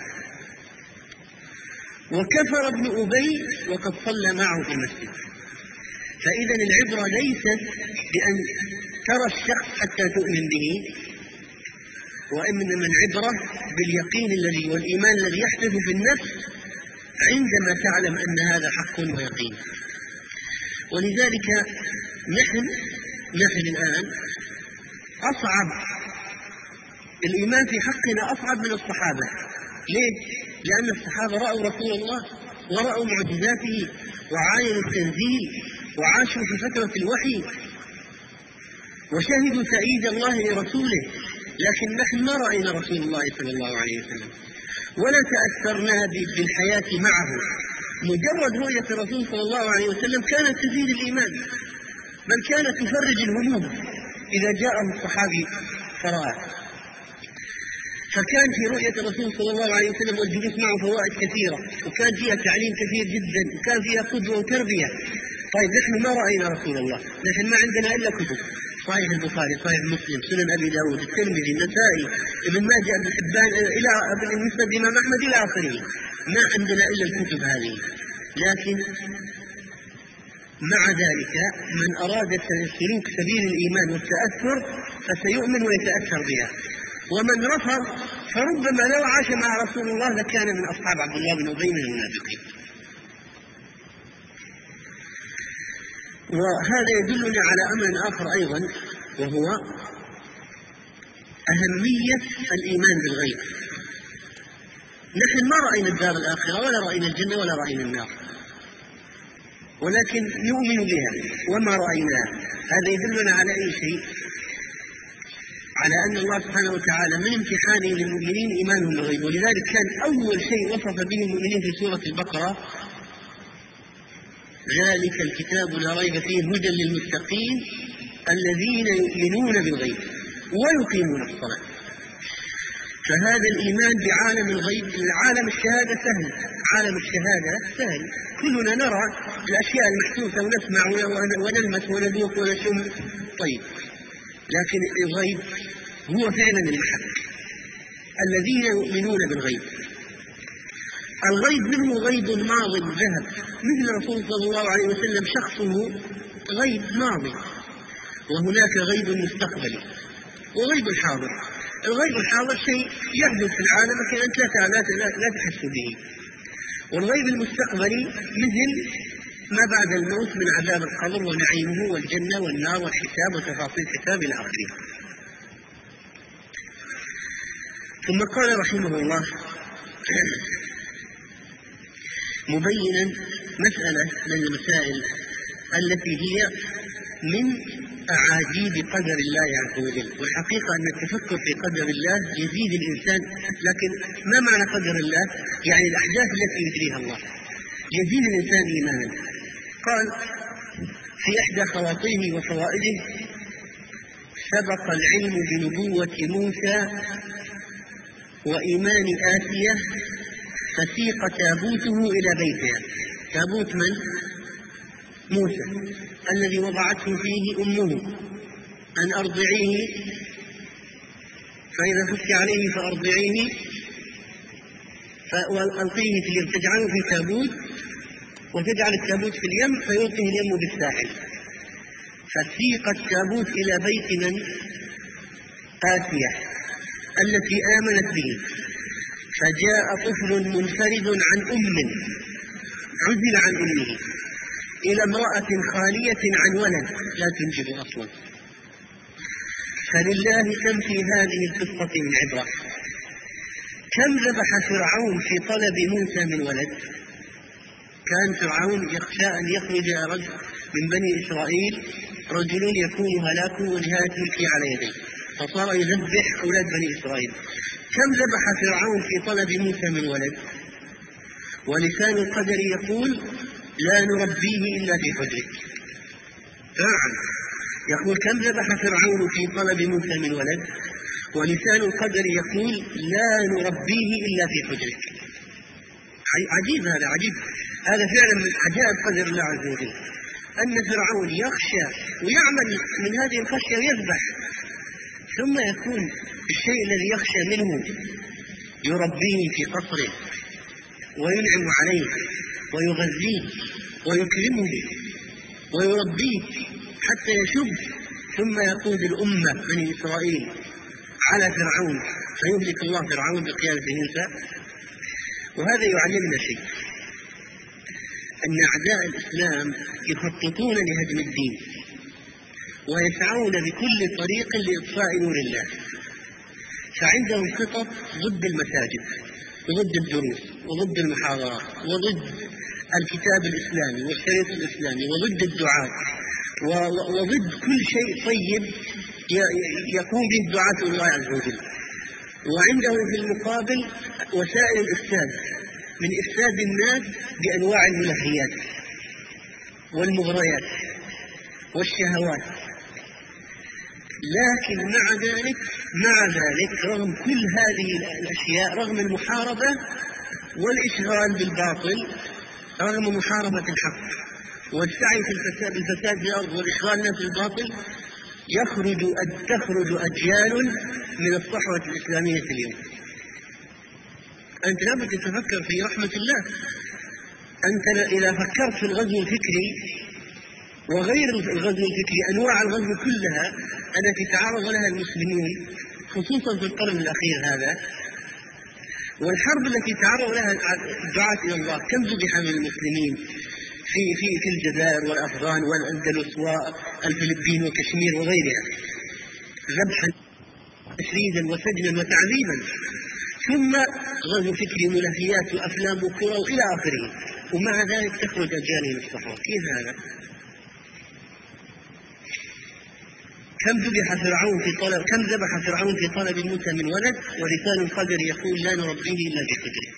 وكفر ابن أبي وقد صلى معه في المسجد. فإذا العبرة ليست بأن ترى الشخص حتى تؤمن به، وإنما العبرة باليقين الذي والإيمان الذي يحدث في النفس عندما تعلم أن هذا حق ويقين. ولذلك نحن نحن الآن أصعب، الإيمان في حقنا أصعب من الصحابة. ليه؟ لأن الصحابة رأوا رسول الله ورأوا معجزاته وعاينوا التنزيل وعاشوا في فترة الوحي وشهدوا تأييد الله لرسوله، لكن نحن ما رأينا رسول الله صلى الله عليه وسلم ولا تأثرنا بالحياة معه. مجرد رؤية الرسول صلى الله عليه وسلم كانت تزيد الإيمان، بل كانت تفرج الهموم إذا جاءه الصحابي فرآه. فكان في رؤية الرسول صلى الله عليه وسلم والجلوس معه فوائد كثيرة، وكان فيها تعليم كثير جدا، وكان فيها قدوة وتربية. طيب نحن ما رأينا رسول الله، نحن ما عندنا إلا كتب، صحيح البخاري، صحيح مسلم، سنن أبي داود، الترمذي، النسائي، ابن ماجه، ابن حبان، إلى ابن المسند الإمام أحمد إلى آخره. ما عندنا إلا الكتب هذه. لكن مع ذلك من أراد سلوك سبيل الإيمان والتأثر فسيؤمن ويتأثر بها، ومن رفض فربما لو عاش مع رسول الله لكان من أصحاب عبد الله بن أبي من المنافقين. وهذا يدلنا على أمر آخر أيضا، وهو أهمية الإيمان بالغيب. نحن ما رأينا الدار الآخرة ولا رأينا الجنة ولا رأينا النار، ولكن نؤمن بها وما رأيناها. هذا يدلنا على أي شيء؟ على أن الله سبحانه وتعالى من امتحانه للمؤمنين إيمانهم بالغيب. ولذلك كان أول شيء وصف به المؤمنين في سورة البقرة: ذلك الكتاب لا ريب فيه هدى للمتقين الذين يؤمنون بالغيب ويقيمون الصلاة. فهذا الإيمان بعالم الغيب، عالم الشهادة سهل، عالم الشهادة سهل، كلنا نرى الأشياء المحسوسة ونسمع ونلمس وندوق ونشم. طيب، لكن الغيب هو فعلا الحق، الذين يؤمنون بالغيب. الغيب منه غيب ماضي ذهب، مثل رسول صلى الله عليه وسلم شخصه غيب ماضي، وهناك غيب مستقبلي وغيب حاضر. الغيب الحاضر شيء يحدث في العالم لكن أنت لا, لا تحس به، والغيب المستقبلي مثل ما بعد الموت من عذاب القبر ونعيمه والجنة والنار والحساب وتفاصيل الحساب إلى آخره. ثم قال رحمه الله مبينا مسألة من المسائل التي هي من أعاجيب قدر الله عز وجل. والحقيقة أن التفكر في قدر الله يزيد الإنسان، لكن ما معنى قدر الله؟ يعني الأحداث التي يجريها الله يزيد الإنسان إيمانا. قال في إحدى خواطره وفوائده: سبق العلم بنبوة موسى وإيمان آسية فسيق تابوته إلى بيتها. تابوت من؟ موسى الذي وضعته فيه أمه أن أرضعيه، فإذا خفت عليه فأرضعيه وألقيه في اليم، تجعله في تابوت وتجعل التابوت في اليم فيلقيه اليم بالساحل. فسيق التابوت إلى بيت من؟ آسية التي آمنت به، فجاء طفل منفرد عن أم عزل عن أمه إلى امرأة خالية عن ولد لا تنجب أصلا. فلله كم في هذه القصة من عبرة. كم ذبح فرعون في طلب موسى من ولد. كان فرعون يخشى أن يخرج رجل من بني إسرائيل رجل يكون هلاكه ونهاية ملكه على يديه، فصار يذبح أولاد بني إسرائيل. كم ذبح فرعون في طلب موسى من ولد، ولسان القدر يقول لا نربيه إلا في حجرك. نعم، يقول كم ذبح فرعون في طلب موسى من ولد، ولسان القدر يقول لا نربيه إلا في حجرك. عجيب، هذا عجيب، هذا فعلا من عجائب قدر الله عز وجل، أن فرعون يخشى ويعمل من هذه الخشية ويذبح، ثم يكون الشيء الذي يخشى منه يربيه في قصره وينعم عليه ويغذيه ويكرمه ويربيه حتى يشب، ثم يقود الأمة بني إسرائيل على فرعون فيهلك الله فرعون بقيادة موسى. وهذا يعلمنا شيء، أن أعداء الإسلام يخططون لهدم الدين ويسعون بكل طريق لإطفاء نور الله، فعندهم خطط ضد المساجد وضد الدروس وضد المحاضرات وضد الكتاب الإسلامي والشريط الإسلامي وضد الدعاة وضد كل شيء طيب يقوم به دعاة الله عز وجل. وعندهم في المقابل وسائل الإفساد، من إفساد الناس بأنواع الملهيات والمغريات والشهوات. لكن مع ذلك مع ذلك رغم كل هذه الأشياء، رغم المحاربة والإشغال بالباطل، رغم محاربة الحق والسعي في الفساد بالفساد في الأرض والإشغال الناس بالباطل، يخرج تخرج أجيال من الصحوة الإسلامية اليوم. أنت لابد تتفكر في رحمة الله. أنت إذا فكرت في الغزو الفكري وغير الغزو الفكري، أنواع الغزو كلها التي تعرض لها المسلمون خصوصا في القرن الأخير هذا، والحرب التي تعرض لها الدعاة إلى الله، كم ذبح من المسلمين في في في الجزائر والأفغان والأندلس والفلبين وكشمير وغيرها، ذبحا تشريدا وسجنا وتعذيبا، ثم غزو فكري ملهيات وأفلام وكرة وإلى آخره، ومع ذلك تخرج أجيال من الصحوة. كيف هذا؟ كم ذبح فرعون في طلب كم ذبح فرعون في طلب موسى من ولد، ولسان القدر يقول لا نربيه إلا بقدرك.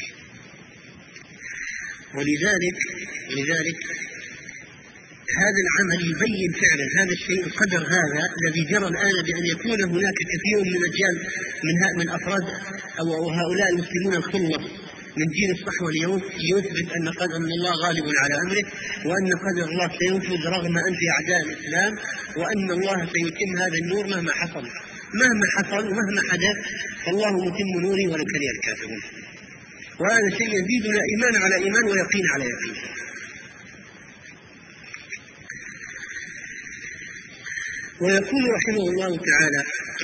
ولذلك ولذلك هذا العمل يبين فعلا هذا الشيء، القدر هذا الذي جرى الآن بأن يكون هناك كثير من أجيال من من أفراد أو هؤلاء المسلمون الخلص من دين الصحوة اليوم، يثبت أن قدر الله غالب على أمره، وأن قدر الله سينفذ رغم أنف أعداء الإسلام، وأن الله سيتم هذا النور مهما حصل مهما حصل ومهما حدث، فالله متم نوره ولو كره الكافرون. وهذا شيء يزيدنا إيمان على إيمان ويقين على يقين. ويقول رحمه الله تعالى: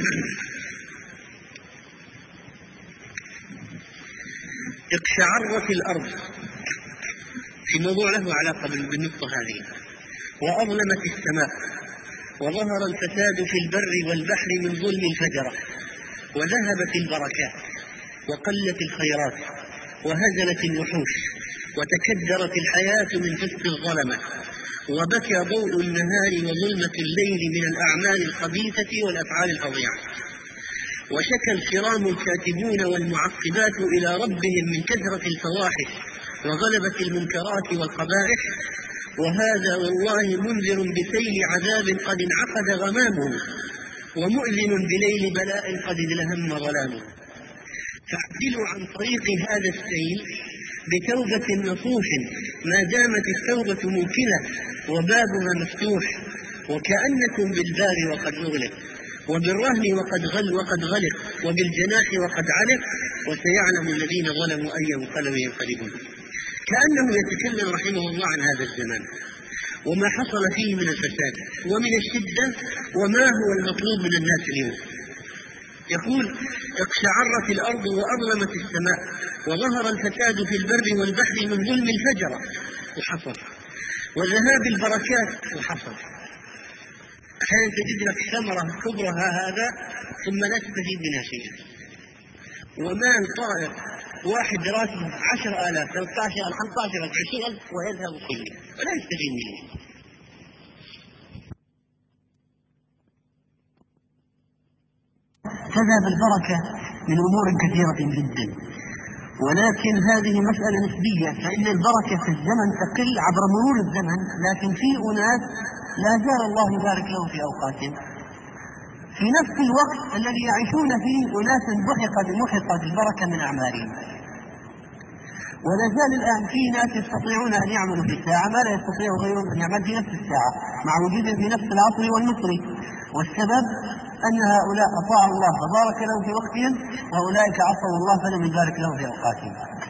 اقشعرت الأرض، في موضوع له علاقة بالنقطة هذه، وأظلمت السماء، وظهر الفساد في البر والبحر من ظلم الفجرة، وذهبت البركات، وقلت الخيرات، وهزلت الوحوش، وتكدرت الحياة من فسق الظلمة، وبكى ضوء النهار وظلمة الليل من الأعمال الخبيثة والأفعال الفظيعة، وشكى الكرام الكاتبون والمعقبات إلى ربهم من كثرة الفواحش وغلبة المنكرات والقبائح، وهذا والله منذر بسيل عذاب قد انعقد غمامه، ومؤذن بليل بلاء قد ازدهم ظلامه. فاعدلوا عن طريق هذا السيل بتوبة نصوح ما دامت التوبة ممكنة وبابها مفتوح، وكأنكم بالباب وقد أغلق، وبالرهن وقد غل وقد غلق، وبالجناح وقد علق، وسيعلم الذين ظلموا أي منقلب ينقلبون. كأنه يتكلم رحمه الله عن هذا الزمان وما حصل فيه من الفساد ومن الشدة، وما هو المطلوب من الناس اليوم. يقول: اقشعرت الأرض وأظلمت السماء وظهر الفساد في البر والبحر من ظلم الفجرة وحصل، وذهاب البركات وحصل. أحيانا تجد لك ثمرة كبرها هذا ثم لا تستفيد منها شيئا، ومال طائر واحد راتبه عشر آلاف ثلاثة عشر ألف خمسة عشر ألف عشرين ألف ويذهب كله ولا يستفيد منه. تذهب البركة من أمور كثيرة جدا، ولكن هذه مسألة نسبية، فإن البركة في الزمن تقل عبر مرور الزمن، لكن في أناس لا زال الله يبارك لهم في أوقاتهم. في نفس الوقت الذي يعيشون فيه أناس محقت محقت البركة من أعمالهم، ولا زال الآن في ناس يستطيعون أن يعملوا في الساعة ما لا يستطيع غيرهم أن يعمل في نفس الساعة مع وجودهم في نفس العصر والمصري، والسبب أن هؤلاء أطاعوا الله فبارك لهم في وقتهم، وأولئك عصوا الله فلم يبارك لهم في أوقاتهم.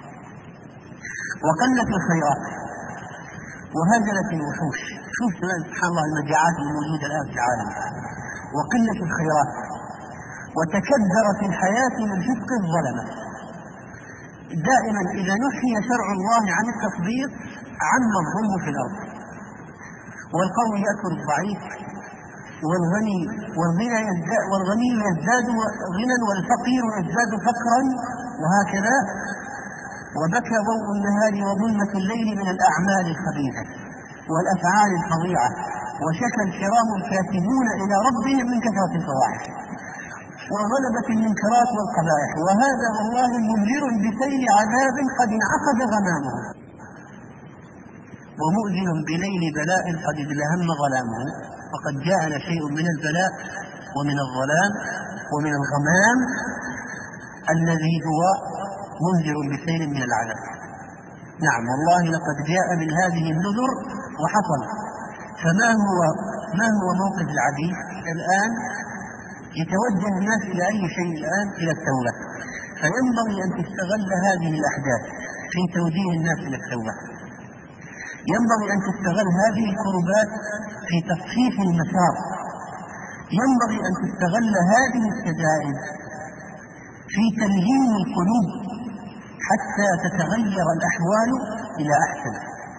وقلت الخيرات وهزلت الوحوش. شوف سبحان الله المجاعات الموجودة الآن في العالم. وقلت الخيرات وتكدر في الحياة من فسق الظلمة. دائما إذا نحي شرع الله عن التطبيق عم الظلم في الأرض، والقوي يأكل الضعيف، والغني والغنى يزداد والغني يزداد غنى والفقير يزداد فقرا، وهكذا. وبكى ضوء النهار وظلمة الليل من الأعمال الخبيثة والأفعال الفظيعة، وشكى الكرام الكاتبون إلى ربهم من كثرة الفواحش وغلبت المنكرات والقبائح. وهذا والله منذر بسيل عذاب قد انعقد غمامه، ومؤذن بليل بلاء قد ازدهم ظلامه. فقد جاءنا شيء من البلاء ومن الظلام ومن الغمام الذي هو منذر بسيل من العذاب. نعم والله لقد جاء من هذه النذر وحصل. فما هو ما هو موقف العبيد الآن؟ يتوجه الناس إلى أي شيء الآن؟ إلى التوبة. فينبغي أن تستغل هذه الأحداث في توجيه الناس إلى التوبة. ينبغي أن تستغل هذه الكربات في تصحيح المسار. ينبغي أن تستغل هذه الشدائد في تلهيم القلوب حتى تتغير الأحوال إلى أحسن.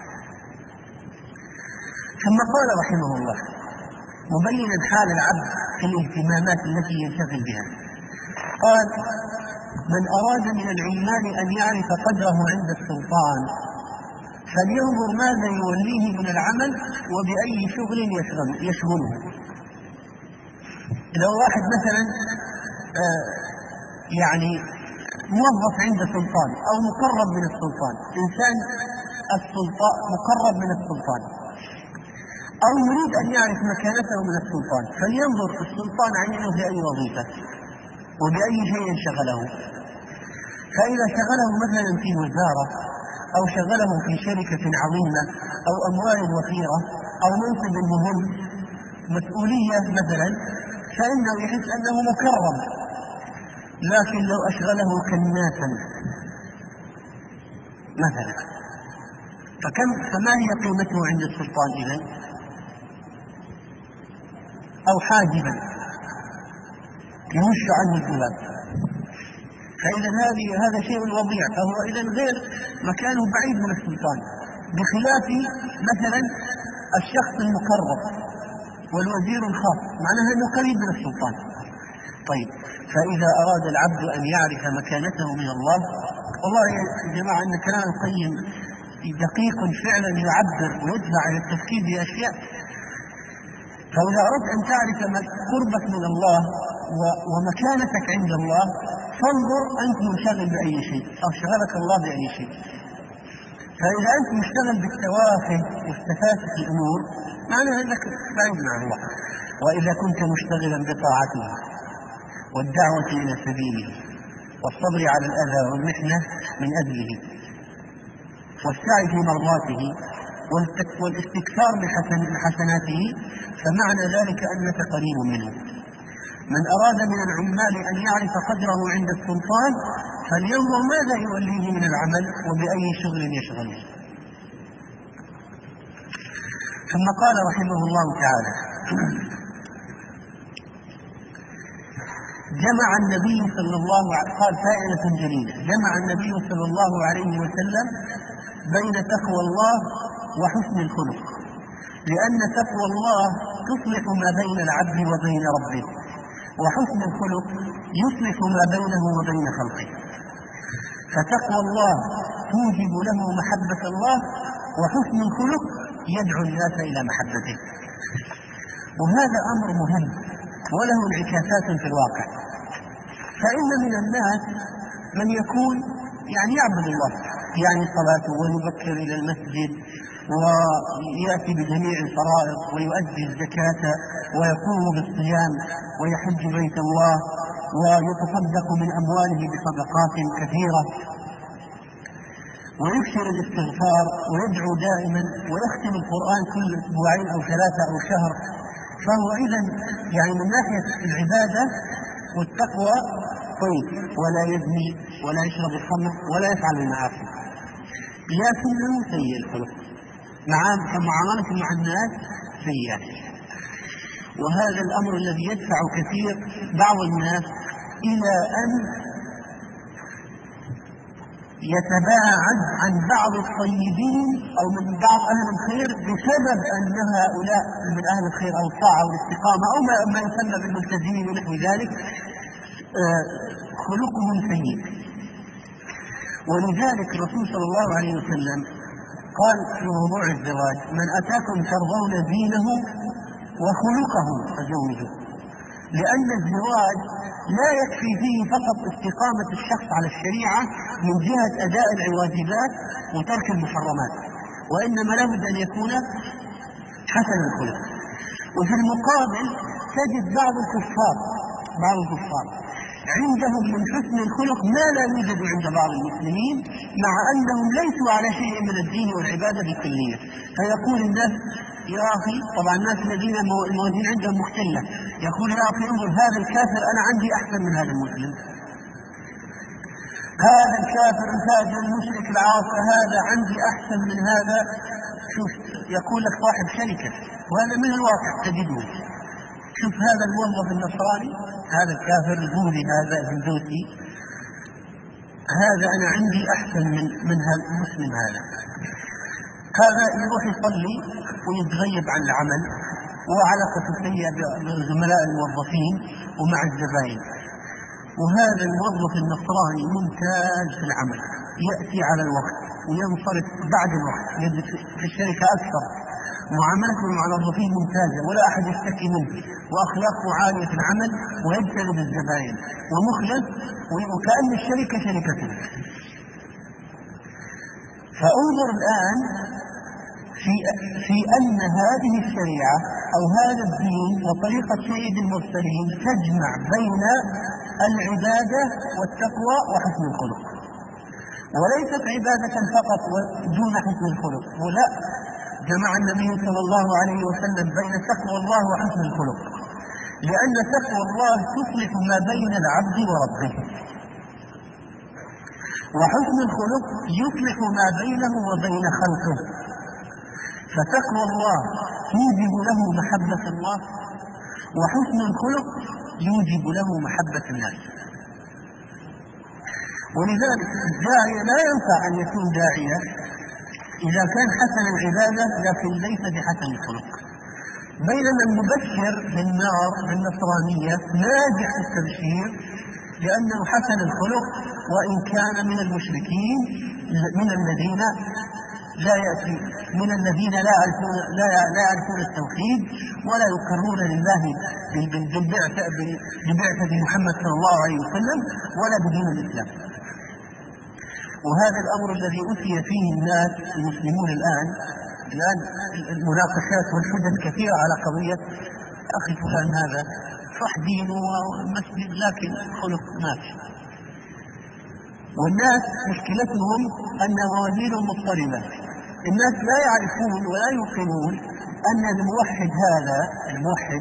ثم قال رحمه الله مبينا حال العبد في الاهتمامات التي ينشغل بها، قال: من أراد من العمال أن يعرف قدره عند السلطان فلينظر ماذا يوليه من العمل وبأي شغل يشغل يشغله. لو واحد مثلا آه يعني موظف عند سلطان أو مقرب من السلطان، إنسان السلطان مقرب من السلطان، أو يريد أن يعرف مكانته من السلطان، فلينظر السلطان عينه في أي وظيفة وبأي شيء شغله. فإذا شغله مثلا في وزارة، أو شغله في شركة عظيمة، أو أموال وفيرة، أو منصب مهم، مسؤولية مثلا، فإنه يحس أنه مكرم. لكن لو أشغله كناسا مثلا، فكم فما هي قيمته عند السلطان إذن؟ أو حاجبا يمش عنه الكلام، فإذا هذه هذا شيء وضيع، فهو إذن غير مكانه بعيد من السلطان، بخلاف مثلا الشخص المقرب والوزير الخاص، معناها أنه قريب من السلطان. طيب، فإذا أراد العبد أن يعرف مكانته من الله، والله يا جماعة أن كلام القيم دقيق فعلا يعبر ويدفع إلى التفكير بأشياء. فإذا أردت أن تعرف قربك من الله ومكانتك عند الله، فانظر أنت منشغل بأي شيء أو شغلك الله بأي شيء. فإذا أنت مشتغل بالتوافه والتفاتح الأمور، معناها أنك بعيد مع الله. وإذا كنت مشتغلا بطاعته والدعوة إلى سبيله والصبر على الأذى والمحنة من أجله والسعي في مرضاته والاستكثار من حسناته، فمعنى ذلك أنك قريب منه. من أراد من العمال أن يعرف قدره عند السلطان فلينظر ماذا يوليه من العمل وبأي شغل يشغله. ثم قال رحمه الله تعالى: جمع النبي صلى الله عليه قال فائدة جليلة: جمع النبي صلى الله عليه وسلم بين تقوى الله وحسن الخلق، لأن تقوى الله تصلح ما بين العبد وبين ربه، وحسن الخلق يصلح ما بينه وبين خلقه. فتقوى الله توجب له محبة الله، وحسن الخلق يدعو الناس إلى محبته. وهذا أمر مهم وله انعكاسات في الواقع. فإن من الناس من يكون يعني يعبد الله، يعني صلاته ويبكر إلى المسجد ويأتي بجميع الفرائض ويؤدي الزكاة ويقوم بالصيام ويحج بيت الله ويتصدق من أمواله بصدقات كثيرة ويكثر الاستغفار ويدعو دائما ويختم القرآن كل أسبوعين أو ثلاثة أو شهر. فهو إذن يعني من ناحية العبادة والتقوى طيب، ولا يزني ولا يشرب الخمر ولا يفعل المعاصي، لكنه سيء الخلق، معاملته مع الناس سيئة. وهذا الأمر الذي يدفع كثير بعض الناس إلى أن يتباعد عن بعض الطيبين أو من بعض أهل الخير بسبب أن هؤلاء من أهل الخير أو الطاعة والاستقامة أو ما يسمى بالملتزمين ونحو ذلك خلقهم سيء. ولذلك الرسول صلى الله عليه وسلم قال في موضوع الزواج: من أتاكم ترضون دينه وخلقه فزوجوه. لأن الزواج لا يكفي فيه فقط استقامة الشخص على الشريعة من جهة أداء الواجبات وترك المحرمات، وإنما لابد أن يكون حسن الخلق. وفي المقابل تجد بعض الكفار بعض الكفار عندهم من حسن الخلق ما لا يوجد عند بعض المسلمين، مع أنهم ليسوا على شيء من الدين والعبادة بالكلية. فيقول الناس: يا أخي، طبعا الناس الذين الموازين عندهم مختلة، يقول: يا أخي انظر هذا الكافر أنا عندي أحسن من هذا المسلم، هذا الكافر الفاجر المشرك العاصي هذا عندي أحسن من هذا. شوف، يقول لك صاحب شركة، وهذا من الواقع تجده. شوف هذا الموظف النصراني، هذا الكافر البوذي، هذا الهندوسي، هذا أنا عندي أحسن من من هذا المسلم. هذا هذا يروح يصلي ويتغيب عن العمل وعلاقته سيئة بزملاء الموظفين ومع الزبائن. وهذا الموظف النصراني ممتاز في العمل، يأتي على الوقت وينصرف بعد الوقت، يجد في الشركة أكثر، معاملته مع الموظفين ممتازة ولا أحد يشتكي منه، وأخلاقه عالية في العمل ويجتنب الزبائن ومخلص، وكأن الشركة شركته. فانظر الآن في في أن هذه الشريعة أو هذا الدين وطريقة سيد المرسلين تجمع بين العبادة والتقوى وحسن الخلق، وليست عبادة فقط دون حسن الخلق، ولا جمع النبي صلى الله عليه وسلم بين تقوى الله وحسن الخلق، لأن تقوى الله تصلح ما بين العبد وربه، وحسن الخلق يصلح ما بينه وبين خلقه. فتقوى الله توجب له محبة الله، وحسن الخلق يوجب له محبة الناس. ولذلك الداعية لا ينفع أن يكون داعية إذا كان حسن العبادة لكن ليس بحسن الخلق، بينما المبشر بالنار بالنصرانية ناجح في التبشير لأنه حسن الخلق، وإن كان من المشركين من الذين لا يأتي من الذين لا يعرفون لا لا يعرفون التوحيد ولا يقرون لله بالبعثة ببعثة محمد صلى الله عليه وسلم ولا بدين الإسلام. وهذا الأمر الذي أتي فيه الناس المسلمون الآن الآن المناقشات والحجج كثيرة على قضية: أخي فلان هذا صح دينه ومسلم لكن خلق ماشي. والناس مشكلتهم أن موازينهم مضطربة، الناس لا يعرفون ولا يوقنون أن الموحد هذا الموحد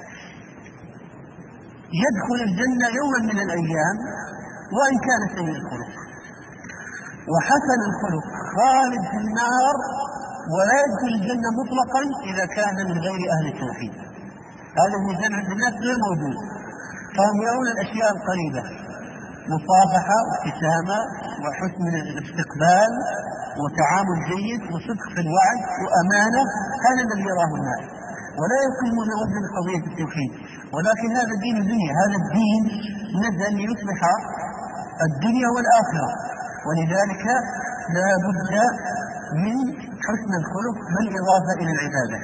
يدخل الجنة يوما من الأيام وإن كان سيء الخلق، وحسن الخلق خالد في النار ولا يدخل الجنة مطلقا إذا كان من غير أهل التوحيد. هذا الميزان عند الناس غير موجود. فهم يرون الأشياء القريبة، مصافحة وابتسامة وحسن الاستقبال وتعامل جيد وصدق في الوعد وأمانة، هذا الذي يراه الناس، ولا يقيمون وزن قضية التوحيد. ولكن هذا الدين الدنيا، هذا الدين نزل ليصلح الدنيا والآخرة، ولذلك لا بد من حسن الخلق بالإضافة إلى العبادة.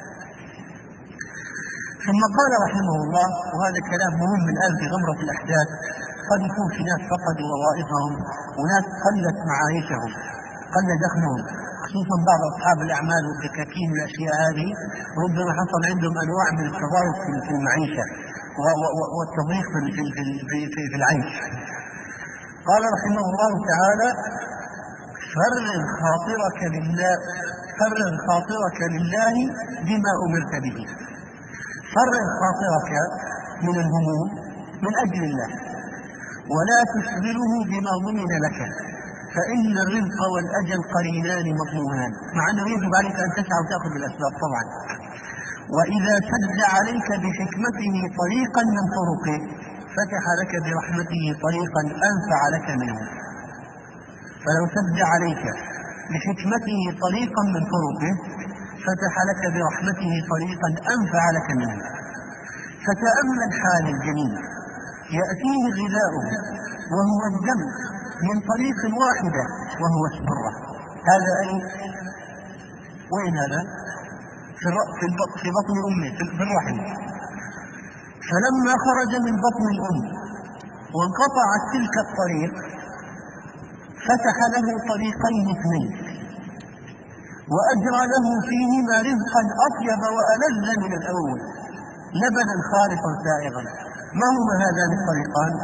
ثم قال رحمه الله، وهذا كلام مهم الآن في غمرة الأحداث، قد يكون في ناس فقدوا وظائفهم وناس قلت معايشهم قل دخلهم، خصوصا بعض أصحاب الأعمال والدكاكين والأشياء هذه، ربما حصل عندهم أنواع من التضارب في المعيشة والتضييق في العيش. قال رحمه الله تعالى: فرغ خاطرك لله فرغ خاطرك لله بما أمرت به. فرغ خاطرك من الهموم من أجل الله، ولا تشغله بما ضمن لك، فإن الرزق والأجل قرينان مضمونان، مع أنه يجب عليك أن تسعى وتأخذ بالأسباب طبعا. وإذا سد عليك بحكمته طريقا من طرقه فتح لك برحمته طريقا أنفع لك منه. فلو سد عليك بحكمته طريقا من طرقه فتح لك برحمته طريقا أنفع لك منه. فتأمل حال الجنين يأتيه غذاؤه وهو الدم من طريق واحدة وهو السرة. هذا أي وين هذا؟ في بطن أمه في الرحم. فلما خرج من بطن الأم وانقطعت تلك الطريق فتح له طريقين اثنين وأجرى له فيهما رزقا أطيب وألذ من الأول، لبنا خالصا سائغا. ما هما هذان الطريقان؟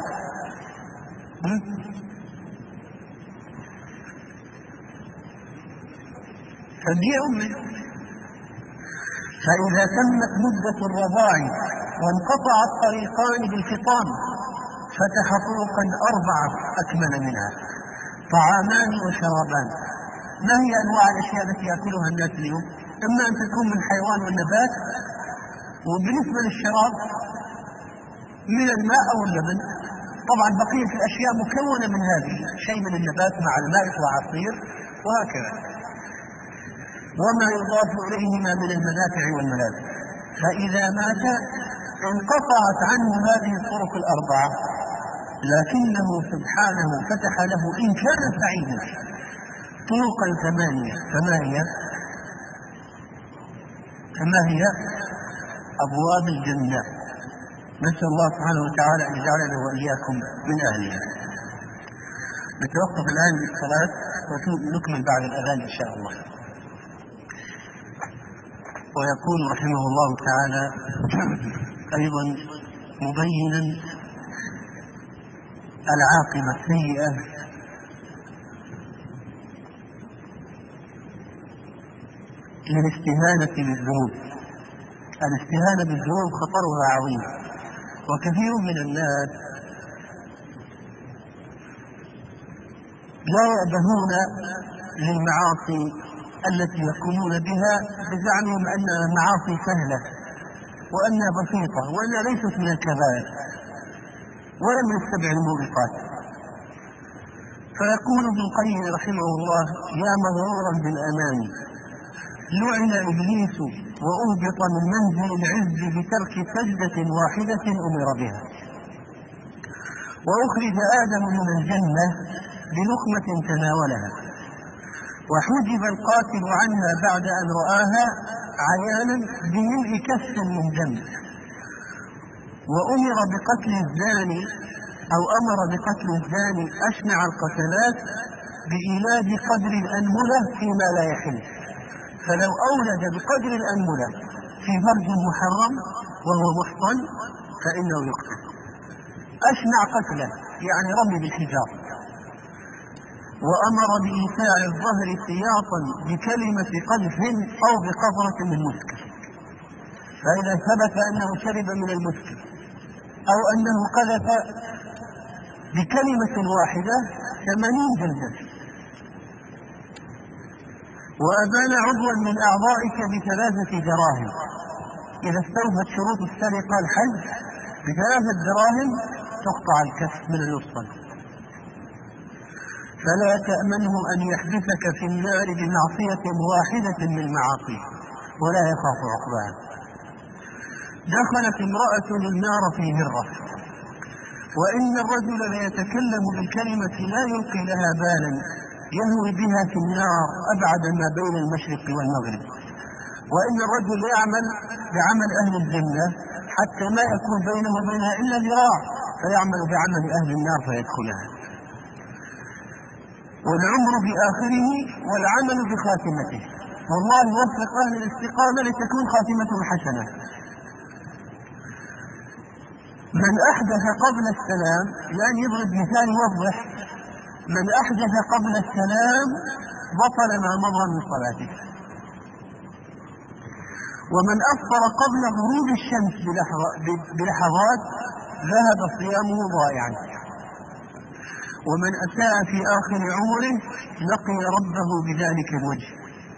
ثدي أمه. فإذا تمت مدة الرضاع وانقطع الطريقان بالفطام فتح طرقا أربعة أكمل منها: طعامان وشرابان. ما هي أنواع الأشياء التي يأكلها الناس اليوم؟ إما أن تكون من الحيوان والنبات، وبالنسبة للشراب من الماء أو اللبن. طبعا بقية الأشياء مكونة من هذه، شيء من النبات مع الماء وعصير وهكذا، وما يضاف إليهما من المنافع والملاذ. فإذا مات انقطعت عنه هذه الطرق الأربعة، لكنه سبحانه فتح له إن كان سعيدا طرقا ثمانية. فما هي؟ فما هي أبواب الجنة. نسأل الله سبحانه وتعالى أن يجعلنا وإياكم من أهلها. نتوقف الآن للصلاة ونكمل بعد الأذان إن شاء الله. ويقول رحمه الله تعالى أيضا مبينا العاقبة السيئة للاستهانة بالذنوب. الاستهانة بالذنوب خطرها عظيم، وكثير من الناس لا يأبهون للمعاصي التي يقومون بها بزعمهم أنها معاصي سهلة وأنها بسيطة وأنها ليست من الكبائر ولا من السبع الموبقات. فيقول ابن القيم رحمه الله: يا مغرورا بالأمان، لعن إبليس وأهبط من منزل العز بترك سجدة واحدة أمر بها، وأخرج آدم من الجنة بلقمة تناولها، وحجب القاتل عنها بعد أن رآها عيانا بملء كف من دم، وأمر بقتل الزاني أو أمر بقتل الزاني أشنع القتلات بإيلاد قدر الأنملة فيما لا يحل، فلو أولد بقدر الأنملة في فرج محرم وهو محصن فإنه يقتل. أشنع قتلا يعني رمي بالحجار. وأمر بإيساع الظهر سياطا بكلمة قذف أو بقطرة من مسكر، فإذا ثبت أنه شرب من المسكر أو أنه قذف بكلمة واحدة ثمانين جلدة. وأبان عضوا من أعضائك بثلاثة دراهم، إذا استوفت شروط السرقة الحج بثلاثة دراهم تقطع الكف من الوسطى. فلا تأمنه أن يحبسك في النار بمعصية واحدة من معاصيه ولا يخاف عقباها. دخلت امرأة النار في هرة، وإن الرجل ليتكلم بالكلمة لا يلقي لها بالا يهوي بها في النار أبعد ما بين المشرق والمغرب، وإن الرجل يعمل بعمل أهل الجنة حتى ما يكون بينه وبينها إلا ذراع فيعمل بعمل أهل النار فيدخلها، والعمر بآخره والعمل بخاتمته. والله يوفق أهل الاستقامة لتكون خاتمتهم حسنة. من أحدث قبل السلام، يعني يضرب مثال يوضح، من أحدث قبل السلام بطل ما مضى من صلاته، ومن أفطر قبل غروب الشمس بلحظات ذهب صيامه ضائعا، ومن أساء في آخر عمره لقي ربه بذلك الوجه.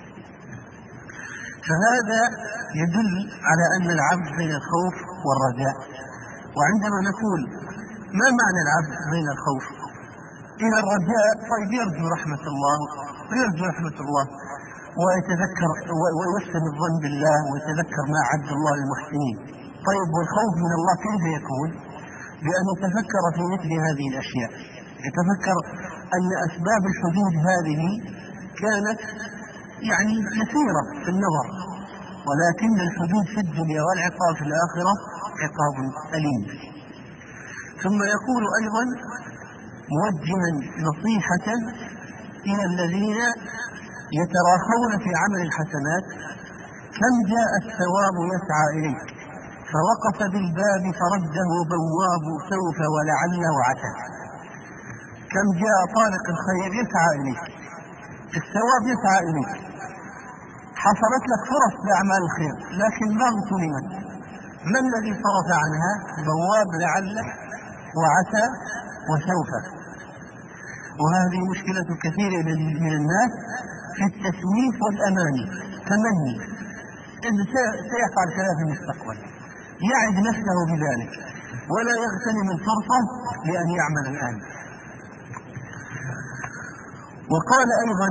فهذا يدل على أن العبد بين الخوف والرجاء. وعندما نقول ما معنى العبد بين الخوف إلى الرجاء، طيب يرجو رحمة الله ويرجو رحمة الله ويتذكر ويحسن الظن بالله ويتذكر ما أعد الله للمحسنين. طيب والخوف من الله كيف يكون؟ بأن يتفكر في مثل هذه الأشياء، يتفكر أن أسباب الحدود هذه كانت يعني يسيرة في النظر، ولكن الحدود في الدنيا والعقاب في الآخرة عقاب أليم. ثم يقول أيضا موجها نصيحة إلى الذين يتراخون في عمل الحسنات: كم جاء الثواب يسعى إليك فوقف بالباب فرده بواب سوف ولعل وعسى. كم جاء طارق الخير يسعى إليك، الثواب يسعى إليك، حصلت لك فرص لأعمال الخير لكن ما اغتنمت، ما الذي صرف عنها؟ بواب لعل وعسى وسوف. وهذه مشكلة كثير من الناس في التسويف والأماني، تمني إنه سيفعل كذا في المستقبل، يعد نفسه بذلك ولا يغتنم الفرصة لأن يعمل الآن. وقال أيضا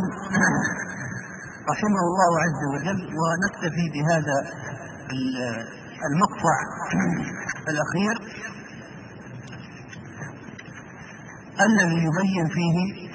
رحمه الله عز وجل، ونكتفي بهذا المقطع الأخير الذي يبين فيه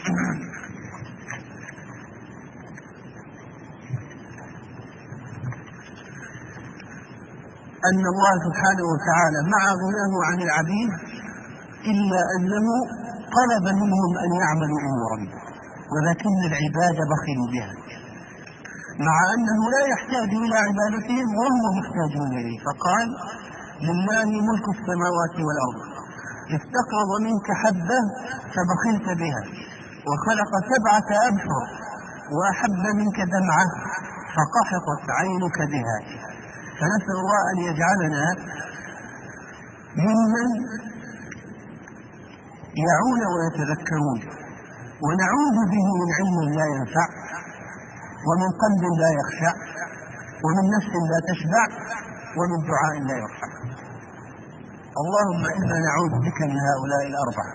أن الله سبحانه وتعالى مع غناه عن العبيد إلا أنه طلب منهم أن يعملوا أمورا، ولكن العباد بخلوا بها، مع أنه لا يحتاج إلى عبادتهم وهم محتاجون إليه. فقال: لله ملك السماوات والأرض، استقرض منك حبة فبخلت بها، وخلق سبعة أبحر وأحب منك دمعة فقحطت عينك بها. فنسأل الله أن يجعلنا ممن يعون ويتذكرون، ونعوذ به من علم لا ينفع، ومن قلب لا يخشع، ومن نفس لا تشبع، ومن دعاء لا يرفع. اللهم إنا نعوذ بك من هؤلاء الأربعة.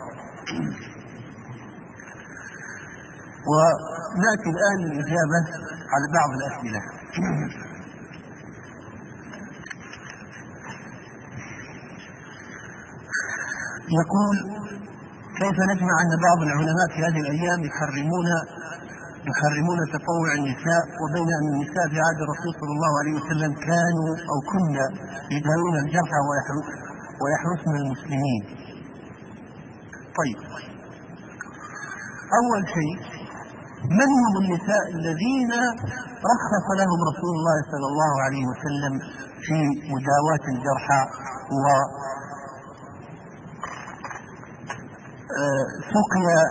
ونأتي الآن للإجابة على بعض الأسئلة. يقول: كيف نجمع أن بعض العلماء في هذه الأيام يحرمون يحرمون تطوع النساء، وبين أن النساء في عهد الرسول صلى الله عليه وسلم كانوا أو كنا يداوون الجرحى ويحرسن المسلمين؟ طيب، أول شيء، من هم النساء الذين رخص لهم رسول الله صلى الله عليه وسلم في مداواة الجرحى و سقيا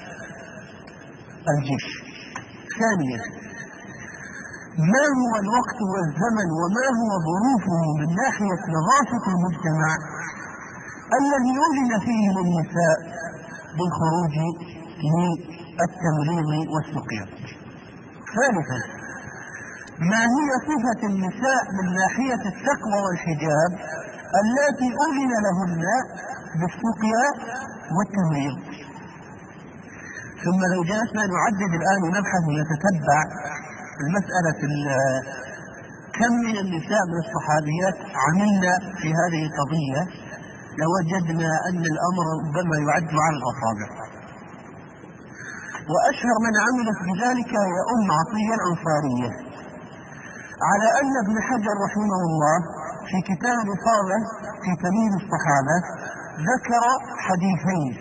الجيش؟ ثانيا، ما هو الوقت والزمن وما هو ظروفه من ناحية نظافة المجتمع الذي أذن فيه للنساء بالخروج للتمريض والسقيا؟ ثالثا، ما هي صفة النساء من ناحية التقوى والحجاب اللاتي أذن لهن بالسقيا والتمريض. ثم لو جلسنا نعدد الآن ونبحث ونتتبع المسألة كم من النساء من الصحابيات عملنا في هذه القضية لوجدنا أن الأمر ربما يعد على الأصابع. وأشهر من عملت بذلك هي أم عطية الأنصارية، على أن ابن حجر رحمه الله في كتاب الإصابة في تمييز الصحابة ذكر حديثين،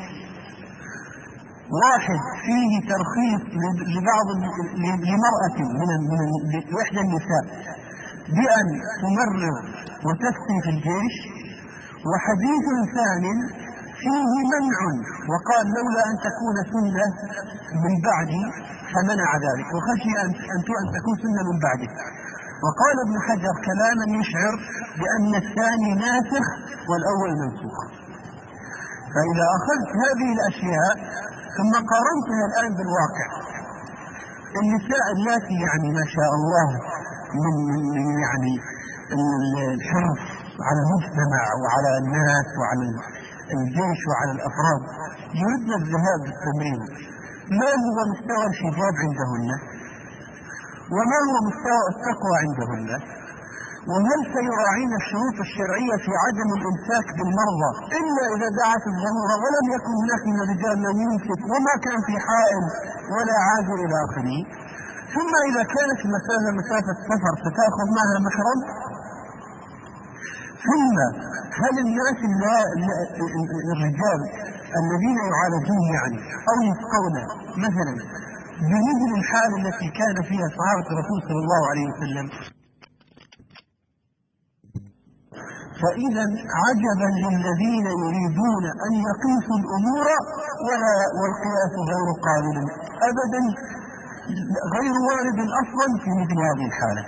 واحد فيه ترخيص لبعض لمرأة من إحدى النساء بأن تمرض وتسقي في الجيش، وحديث ثاني فيه منع وقال لولا أن تكون سنة من بعدي فمنع ذلك وخشي أن تكون سنة من بعده. وقال ابن حجر كلاما يشعر بأن الثاني ناسخ والأول منسوخ. فإذا أخذت هذه الأشياء ثم قارنتها الآن بالواقع، النساء اللاتي يعني ما شاء الله من, من يعني الحرص على المجتمع وعلى الناس وعلى الجيش وعلى الأفراد يردن الذهاب بالتمرين، ما هو مستوى الحجاب عندهن؟ وما هو مستوى التقوى عندهن؟ وهل سيراعين الشروط الشرعية في عدم الإمساك بالمرضى إلا إذا دعت الضرورة ولم يكن هناك من الرجال من يمسك وما كان في حائل ولا عازل إلى آخره؟ ثم إذا كانت المسافة مسافة سفر ستأخذ معها محرم؟ ثم هل الناس الرجال الذين يعالجون يعني أو يسقون مثلا بمثل الحال التي كان فيها صحابة الرسول صلى الله عليه وسلم؟ فإذا عجبا للذين يريدون أن يقيسوا الأمور ولا والقياس غير قابل أبدا، غير وارد أصلا في مثل هذه الحالة.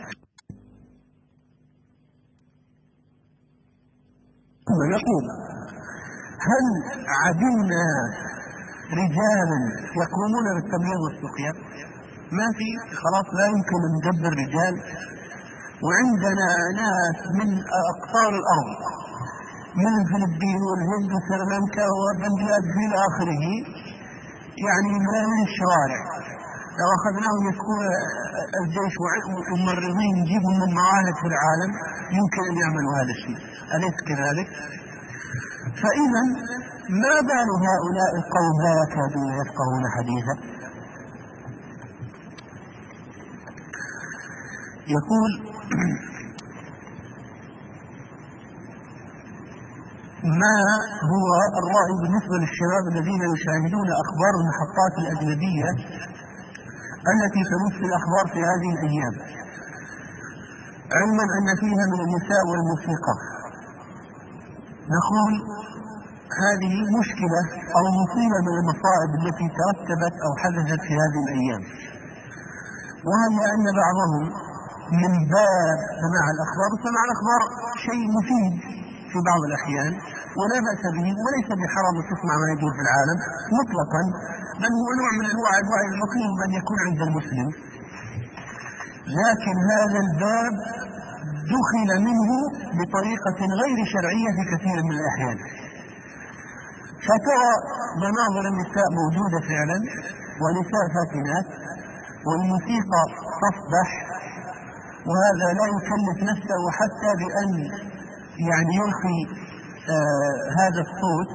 يقول هل عدمنا رجالا يقومون بالتمريض والسقيا؟ ما في، خلاص لا يمكن أن ندبر رجال، وعندنا ناس من أقطار الأرض من الفلبين والهند وسريلانكا وبنغلاديش إلى آخره، يعني من الشوارع لو أخذناهم يسقون الجيش وممرضين نجيبهم من معاهد في العالم يمكن أن يعملوا هذا الشيء، أليس كذلك؟ فإذا ما بال هؤلاء القوم لا يكادون يفقهون حديثا؟ يقول ما هو الرأي بالنسبة للشباب الذين يشاهدون أخبار المحطات الأجنبية التي تبث الأخبار في هذه الأيام، علما أن فيها من النساء والموسيقى؟ نقول هذه مشكلة أو مصيبة من المصائب التي ترتبت أو حدثت في هذه الأيام، وهي أن بعضهم من باب سماع الأخبار، وسماع الأخبار شيء مفيد في بعض الأحيان ولا بأس به وليس بحرام تسمع ما يدور في العالم مطلقا، بل هو نوع من أنواع الوعي المطلوب أن يكون عند المسلم. لكن هذا الباب دخل منه بطريقة غير شرعية في كثير من الأحيان، فترى مناظر النساء موجودة فعلا ونساء فاتنات والموسيقى تصبح، وهذا لا يكلف نفسه حتى بأن يعني يلقي آه هذا الصوت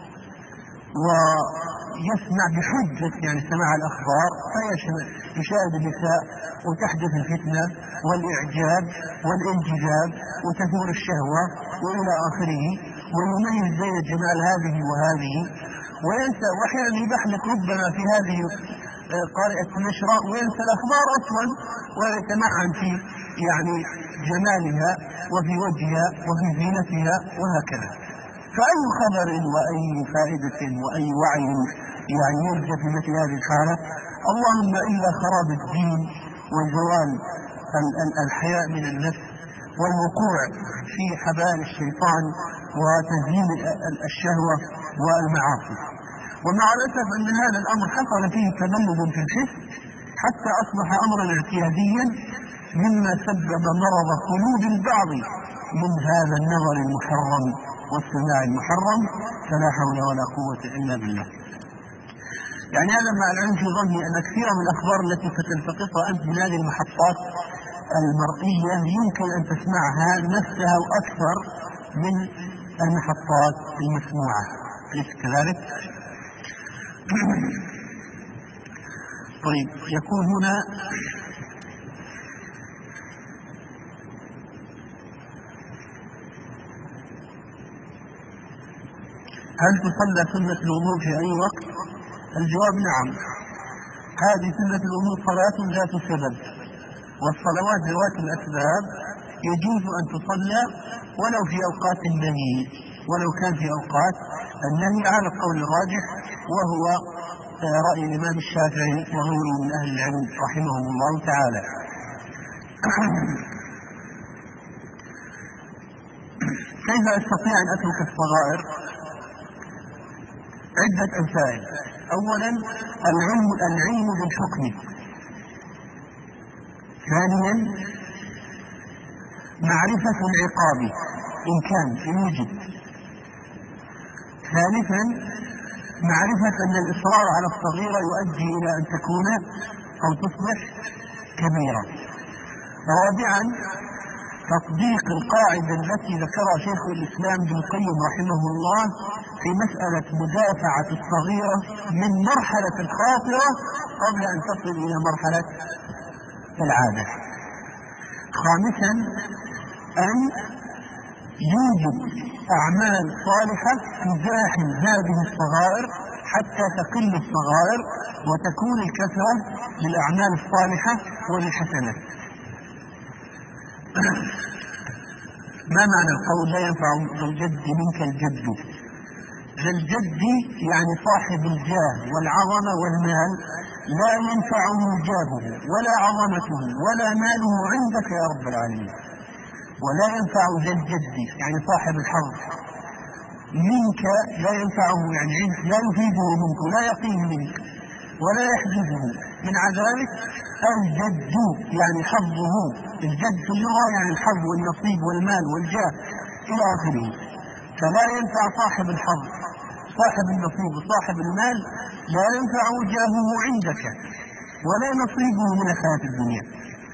ويسمع بحجة يعني سماع الأخبار فيشاهد النساء وتحدث الفتنة والإعجاب والانجذاب وتثور الشهوة وإلى آخره، ويميز بين جمال هذه وهذه، وينسى وأحيانا يبحلق ربما في هذه قارئة نشرة وينسى الأخبار أصلا ويتمعن في يعني جمالها وفي وجهها وفي زينتها وهكذا. فأي خبر وأي فائدة وأي وعي يعني يرجى في مثل هذه الحالة؟ اللهم إلا خراب الدين وزوال الحياء من النفس والوقوع في حبال الشيطان وتزيين الشهوة والمعاصي. ومع الأسف أن هذا الأمر حصل فيه تبلد في الحس حتى أصبح أمرا اعتياديا، مما سبب مرض قلوب البعض من هذا النظر المحرم والسماع المحرم، فلا حول ولا قوة إلا بالله. يعني هذا مع العلم في ظني أن كثير من الأخبار التي ستلتقطها أنت من هذه المحطات المرئية يمكن أن تسمعها نفسها وأكثر من المحطات المسموعة، أليس كذلك؟ طيب، يقول هنا: هل تصلى سنة الوضوء في أي وقت؟ الجواب نعم. هذه سنة الوضوء صلاة ذات سبب، والصلوات ذوات الأسباب يجوز أن تصلى ولو في أوقات النهي، ولو كان في أوقات النهي على القول الراجح، وهو رأي الإمام الشافعي وغيره من أهل العلم رحمهم الله تعالى. كيف أستطيع أن أترك الصغائر؟ عدة أمثال. أولا العلم العلم بالحكم. ثانيا معرفة العقاب إن كان إن وجد. ثالثا معرفة أن الإصرار على الصغيرة يؤدي إلى أن تكون أو تصبح كبيرة. رابعا تطبيق القاعدة التي ذكرها شيخ الإسلام ابن القيم رحمه الله في مسألة مدافعة الصغيرة من مرحلة الخاطرة قبل أن تصل إلى مرحلة العادة. خامسا أن يوجد أعمال صالحة تزاحم هذه الصغائر حتى تقل الصغائر وتكون الكثرة للأعمال الصالحة وللحسنات. ما معنى القول لا ينفع الجد منك الجد؟ الجد يعني صاحب الجاه والعظمة والمال لا ينفعه جاهه ولا عظمته ولا ماله عندك يا رب العالمين، ولا ينفع ذا الجد يعني صاحب الحظ منك لا ينفعه يعني لا يفيده منك ولا يقيه منك ولا يحجزه من عذابك. الجد يعني حظه، الجد في اللغة يعني الحظ والنصيب والمال والجاه إلى آخره. فلا ينفع صاحب الحظ صاحب النصيب وصاحب المال لا ينفع جاهه عندك ولا نصيبه من الحياة الدنيا.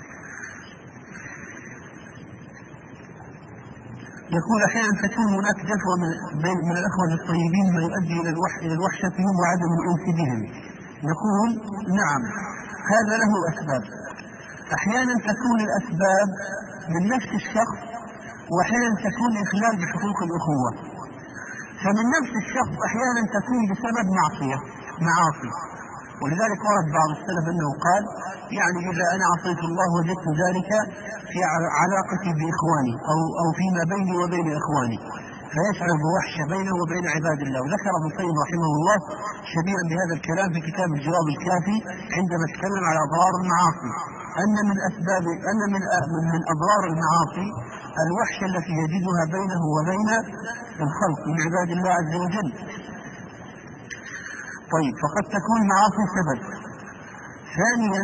يقول أحيانا تكون هناك جفوة من الأخوة الطيبين ما يؤدي إلى الوحشة فيهم وعدم الأنس بهم. نقول نعم هذا له أسباب. أحيانا تكون الأسباب من نفس الشخص، وأحيانا تكون إخلال بحقوق الأخوة. فمن نفس الشخص أحيانا تكون بسبب معصية معاصي، ولذلك ورد بعض السلف أنه قال يعني إذا أنا عصيت الله وجدت ذلك في علاقتي بإخواني أو أو فيما بيني وبين إخواني، فيشعر بوحشة بينه وبين عباد الله. وذكر ابن القيم رحمه الله شبيها بهذا الكلام في كتاب الجواب الكافي عندما تكلم على أضرار المعاصي، أن من أسباب أن من من أضرار المعاصي الوحشة التي يجدها بينه وبين الخلق من عباد الله عز وجل. طيب، فقد تكون معاصي سبب. ثانيا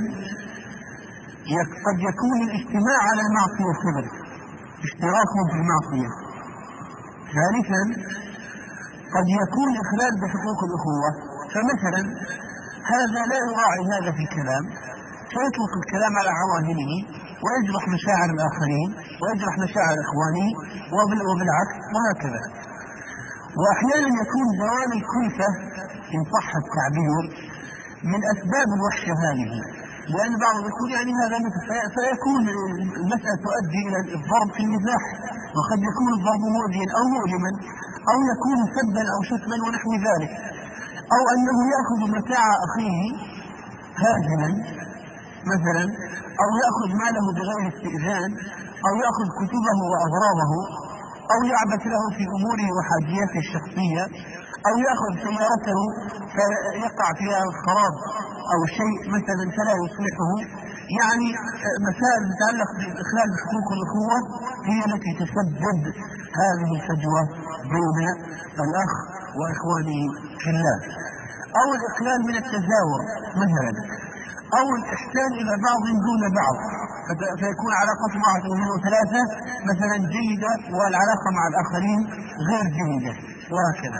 قد يكون الاجتماع على المعصية سبب، اشتراكهم في المعصية. ثالثا قد يكون إخلال بحقوق الأخوة، فمثلا هذا لا يراعي هذا في الكلام فيطلق الكلام على عواهنه ويجرح مشاعر الآخرين ويجرح مشاعر إخوانه وبالعكس وهكذا. وأحيانا يكون زوال الكلفة إن صح التعبير من أسباب الوحشة هذه، لأن بعض يقول يعني هذا مثل فيكون المسألة تؤدي إلى الضرب في المزاح، وقد يكون الضرب مؤذيا أو مؤلما أو يكون سبا أو شتما ونحو ذلك، أو أنه يأخذ متاع أخيه هازلا مثلا، أو يأخذ ماله بغير استئذان، أو يأخذ كتبه وأغراضه، أو يعبث له في أموره وحاجياته الشخصية، أو يأخذ سيارته فيقع فيها الخراب أو شيء مثلا فلا يصلحه. يعني مسائل تتعلق بالإخلال بحقوق الأخوة هي التي تسبب هذه الفجوة بين الأخ وإخوانه في الله. أو الإخلال من التزاور مثلا، أو الإحسان إلى بعض دون بعض، فيكون علاقة مع اثنين وثلاثة مثلا جيدة والعلاقة مع الآخرين غير جيدة وهكذا.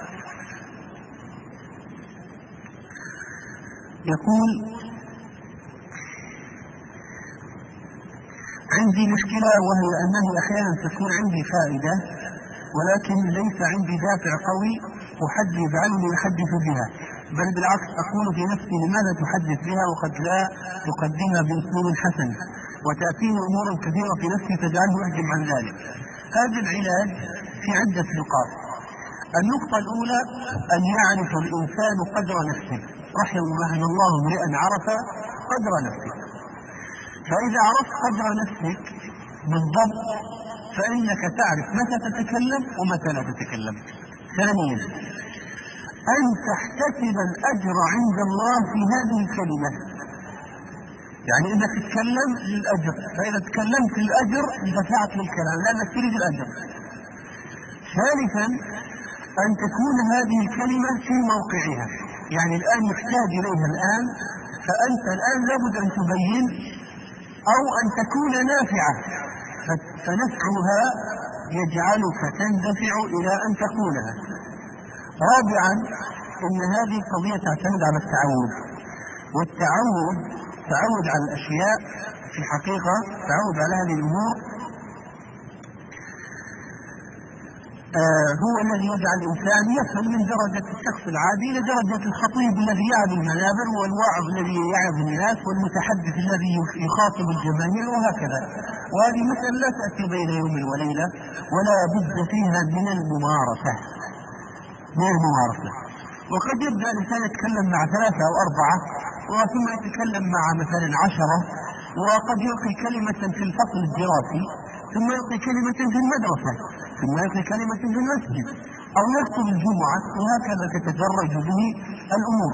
يقول عندي مشكلة، وهي أنه أحيانا تكون عندي فائدة ولكن ليس عندي دافع قوي أحدث يجعلني أحدث بها، بل بالعكس أقول في نفسي لماذا تحدث بها وقد لا تقدمها بأسلوب حسن، وتأتيني أمور كثيرة في نفسي تجعله أهجم عن ذلك. هذا العلاج في عدة نقاط. النقطة الأولى أن يعرف الإنسان قدر نفسه، رحم الله امرئا عرف قدر نفسه. فإذا عرفت قدر نفسك بالضبط فإنك تعرف متى تتكلم ومتى لا تتكلم. ثانيا أن تحتسب الأجر عند الله في هذه الكلمة، يعني إنك تتكلم للأجر، فإذا تكلمت للأجر دفعت للكلام لأنك تريد الأجر. ثالثا أن تكون هذه الكلمة في موقعها، يعني الآن يحتاج إليها الآن، فأنت الآن لابد أن تبين أو أن تكون نافعة، فنفعها يجعلك تندفع إلى أن تقولها. رابعا إن هذه القضية تعتمد على التعود، والتعود تعود على الأشياء في الحقيقة، تعود على هذه الأمور آه هو الذي يجعل الإنسان يصل من درجة الشخص العادي إلى درجة الخطيب الذي يعظ المنابر، والواعظ الذي يعظ الناس، والمتحدث الذي يخاطب الجماهير، وهكذا. وهذه مسألة لا تأتي بين يوم وليلة، ولا بد فيها من الممارسة من الممارسة. وقد يبدأ الإنسان يتكلم مع ثلاثة أو أربعة ثم يتكلم مع مثلا عشرة، وقد يلقي كلمة في الفصل الدراسي، ثم يلقي كلمة في المدرسة، ثم يلقي كلمة في المسجد، أو يخطب الجمعة، وهكذا تتدرج به الأمور.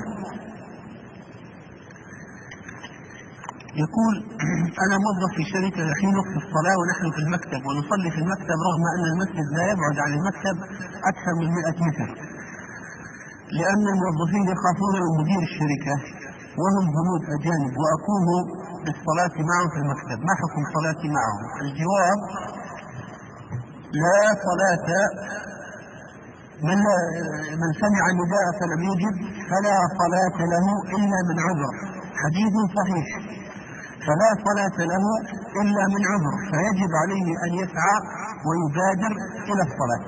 يقول أنا موظف في شركة حين وقت الصلاة ونحن في المكتب ونصلي في المكتب، رغم أن المسجد لا يبعد عن المكتب أكثر من مئة متر، لأن الموظفين يخافون من مدير الشركة وهم هنود أجانب، وأقوم بالصلاة معهم في المكتب، ما حكم صلاتي معهم؟ الجواب: لا صلاة من, من سمع النداء فلم يجب فلا صلاة له إلا من عذر، حديث صحيح، فلا صلاة له إلا من عذر، فيجب عليه أن يسعى ويبادر إلى الصلاة.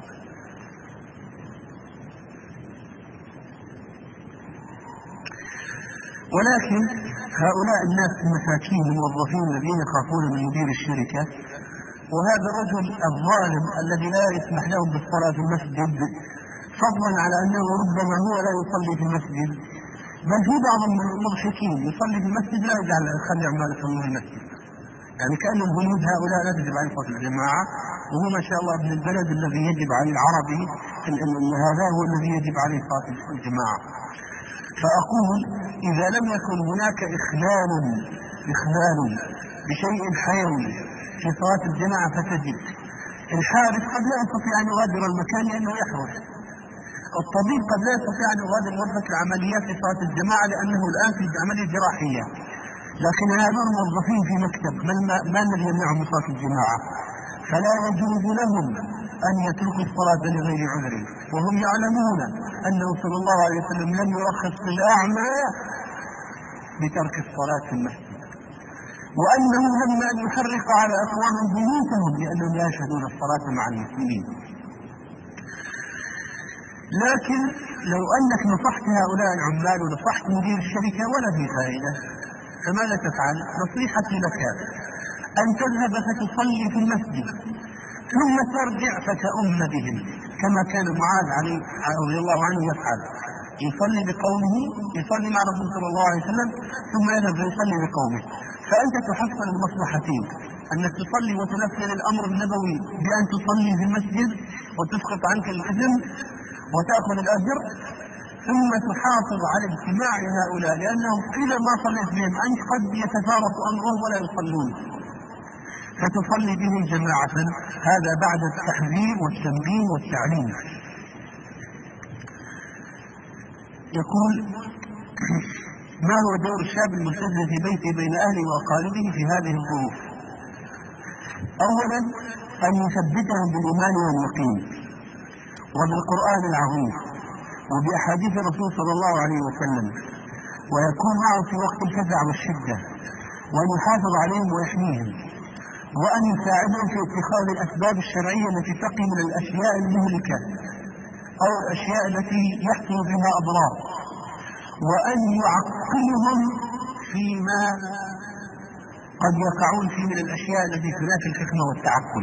ولكن هؤلاء الناس المساكين الموظفين الذين يخافون من مدير الشركة، وهذا الرجل الظالم الذي لا يسمح لهم بالصلاة في المسجد، فضلا على أنه ربما هو لا يصلي في المسجد، بل في بعض المضحكين يصلي في المسجد لا يجعل يخلي عمال يصلون في المسجد، يعني كأن الهنود هؤلاء لا تجب عليه صلاة الجماعة، وهو ما شاء الله ابن البلد الذي يجب عليه العربي هذا هو الذي يجب عليه صلاة الجماعة. فأقول إذا لم يكن هناك إخلال إخلال بشيء حيوي في صلاة الجماعة فتجب. الحارس قد لا يستطيع أن يغادر المكان لأنه يحرس، الطبيب قد لا يستطيع أن يغادر غرفة العمليات في صلاة الجماعة لأنه الآن في عملية جراحية، لكن هؤلاء الموظفين في مكتب ما الذي يمنعهم من صلاة الجماعة؟ فلا يجوز لهم أن يتركوا الصلاة لغير عذر، وهم يعلمون أنه صلى الله عليه وسلم لم يرخص للأعمى بترك الصلاة في المسجد، وأنه هم أن يحرق على أقوام بيوتهم لأنهم لا يشهدون الصلاة مع المسلمين. لكن لو أنك نصحت هؤلاء العمال ونصحت مدير الشركة ولا في فائدة، فماذا تفعل؟ نصيحتي لك أن تذهب فتصلي في المسجد ثم ترجع فتؤم بهم، كما كان معاذ عليه رضي الله عنه يفعل، يصلي بقومه، يصلي مع رسول صلى الله عليه وسلم ثم يذهب يصلي بقومه. فأنت تحصل المصلحتين، أنك تصلي وتنفذ الأمر النبوي بأن تصلي في المسجد وتسقط عنك الإثم وتأخذ الأجر، ثم تحافظ على اجتماع هؤلاء، لأنهم إذا ما صليت بهم أنت قد يتفارق أمرهم ولا يصلون، فتصلي بهم جماعة. هذا بعد التحذير والتنبيه والتعليم. يقول ما هو دور الشاب الملتزم في بيته بين أهله وأقاربه في هذه الظروف؟ أولا أن يثبتهم بالإيمان واليقين وبالقرآن العظيم وبأحاديث الرسول صلى الله عليه وسلم، ويكون معه في وقت الفزع والشدة، وأن يحافظ عليهم ويحميهم، وأن يساعدهم في اتخاذ الأسباب الشرعية التي تقي من الأشياء المهلكة أو الأشياء التي يحصل بها أضرار، وأن يعقلهم فيما قد يقعون فيه من الأشياء التي تنافي الحكمة والتعقل.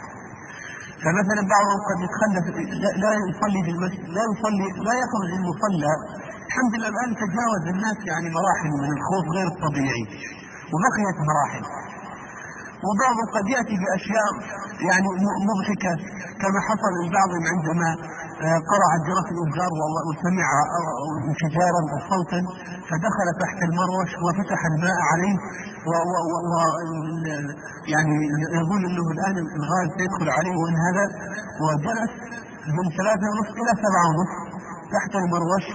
فمثلا بعضهم قد يتخلف لا يصلي في المسجد، لا يصلي لا يخرج المصلى. الحمد لله الآن تجاوز الناس يعني مراحل من الخوف غير الطبيعي وبقيت مراحل. وبعضهم قد يأتي بأشياء يعني مضحكة كما حصل لبعضهم عندما قرع جرس الإنذار وسمع انفجارا أو صوتا فدخل تحت المروش وفتح الماء عليه و, و, و يعني يظن أنه الآن الغاز سيدخل عليه وانهدى، وجلس من ثلاثة ونصف إلى سبعة ونصف تحت المروش.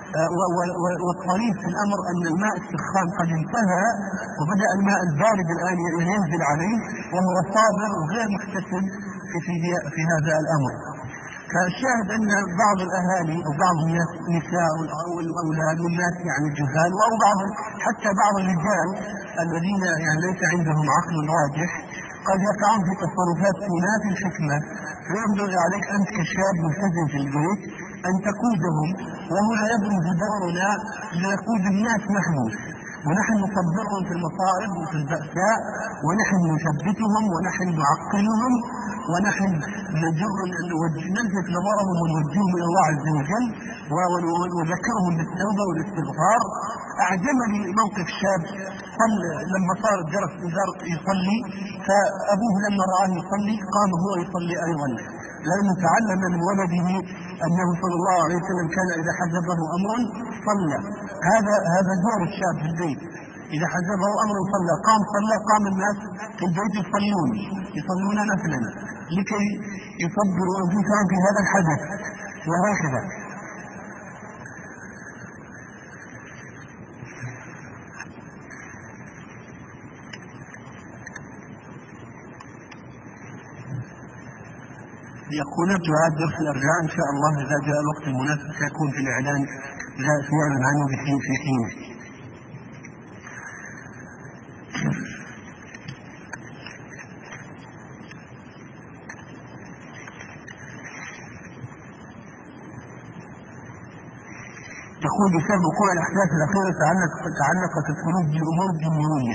والطريف في الأمر أن الماء السخان قد انتهى وبدأ الماء البارد الآن ينزل عليه وهو صابر وغير محتسب في, في, في هذا الأمر. فالشاهد أن بعض الأهالي أو بعض الناس النساء والأولاد والناس يعني الجهال أو بعض حتى بعض الرجال الذين يعني ليس عندهم عقل راجح قد يقعون في تصرفات تنافي الحكمة، فينبغي عليك أنت كشاب ملتزم في البيت أن تقودهم. وهنا يبرز دورنا لنقود الناس نحن، ونحن نصبرهم في المصائب وفي البأساء، ونحن نثبتهم ونحن نعقلهم ونحن نجر نلفت نظرهم ونوجههم الى الله عز وجل ونذكرهم بالتوبه والاستغفار. اعجبني موقف شاب لما صار الجرس يصلي، فابوه لما رآه يصلي قام هو يصلي ايضا، لانه تعلم من ولده انه صلى الله عليه وسلم كان اذا حزبه امر صلى. هذا هذا دور الشاب في البيت، اذا حزبه امر صلى، قام صلى، قام الناس في البيت يصلون يصلون نفلا لكي يصبروا انفسهم في هذا الحدث. وهكذا يقول نرجو هذا الدرس الارجاء ان شاء الله اذا جاء الوقت المناسب سيكون في الاعلان لا سيعلن عنه بحين في حينه. تقول بسبب وقوع الاحداث الاخيره تعلقت القلوب بامور دنيويه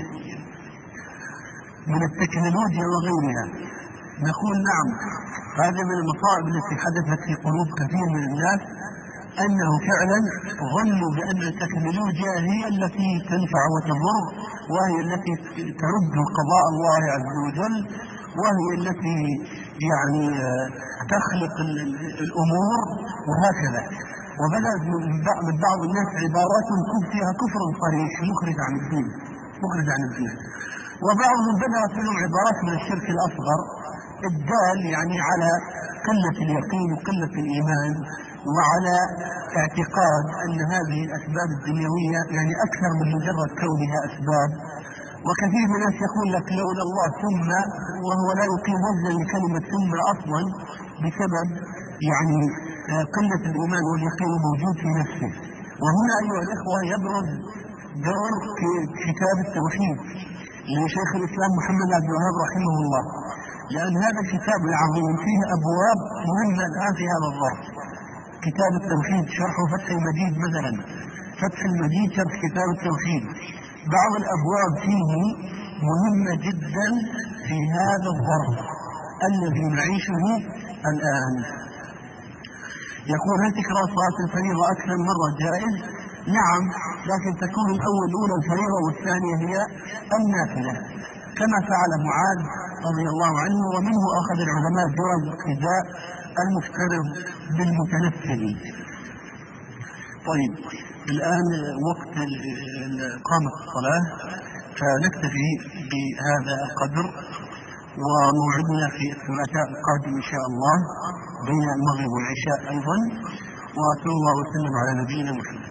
من التكنولوجيا وغيرها. نقول نعم، هذا من المصائب التي حدثت في قلوب كثير من الناس، انه فعلا ظنوا بان التكنولوجيا هي التي تنفع وتضر، وهي التي ترد قضاء الله عز وجل، وهي التي يعني تخلق الامور وهكذا. وبدأت من بعض الناس عبارات فيها كفر صريح مخرج عن الدين مخرج عن الدين وبعضهم بدأت منهم عبارات من الشرك الأصغر الدال يعني على قلة اليقين وقلة الإيمان، وعلى اعتقاد أن هذه الأسباب الدنيوية يعني أكثر من مجرد كونها أسباب. وكثير من الناس يقول لك لولا الله ثم، وهو لا يقيم وزنا لكلمة ثم أصلا بسبب يعني قلة الإيمان واليقين موجود في نفسه. وهنا أيها الإخوة يبرز دور كتاب التوحيد لشيخ الإسلام محمد عبد الوهاب رحمه الله، لأن هذا الكتاب العظيم فيه أبواب مهمة الآن في هذا الظرف. كتاب التوحيد شرح فتح المجيد مثلا، فتح المجيد شرح كتاب التوحيد، بعض الأبواب فيه مهمة جدا في هذا الظرف الذي نعيشه الآن. يقول هل تكرار صلاة الفريضة أكثر من مرة جائز؟ نعم، لكن تكون الأول الأولى الفريضة والثانية هي النافلة كما فعل معاذ رضي الله عنه، ومنه أخذ العلماء جواز اقتداء المفترض بالمتنفل. طيب الآن وقت إقامة الصلاة، فنكتفي بهذا القدر، وموعدنا في الثلاثاء القادم إن شاء الله بين المغرب والعشاء أيضا، وصلى الله وسلم على نبينا محمد.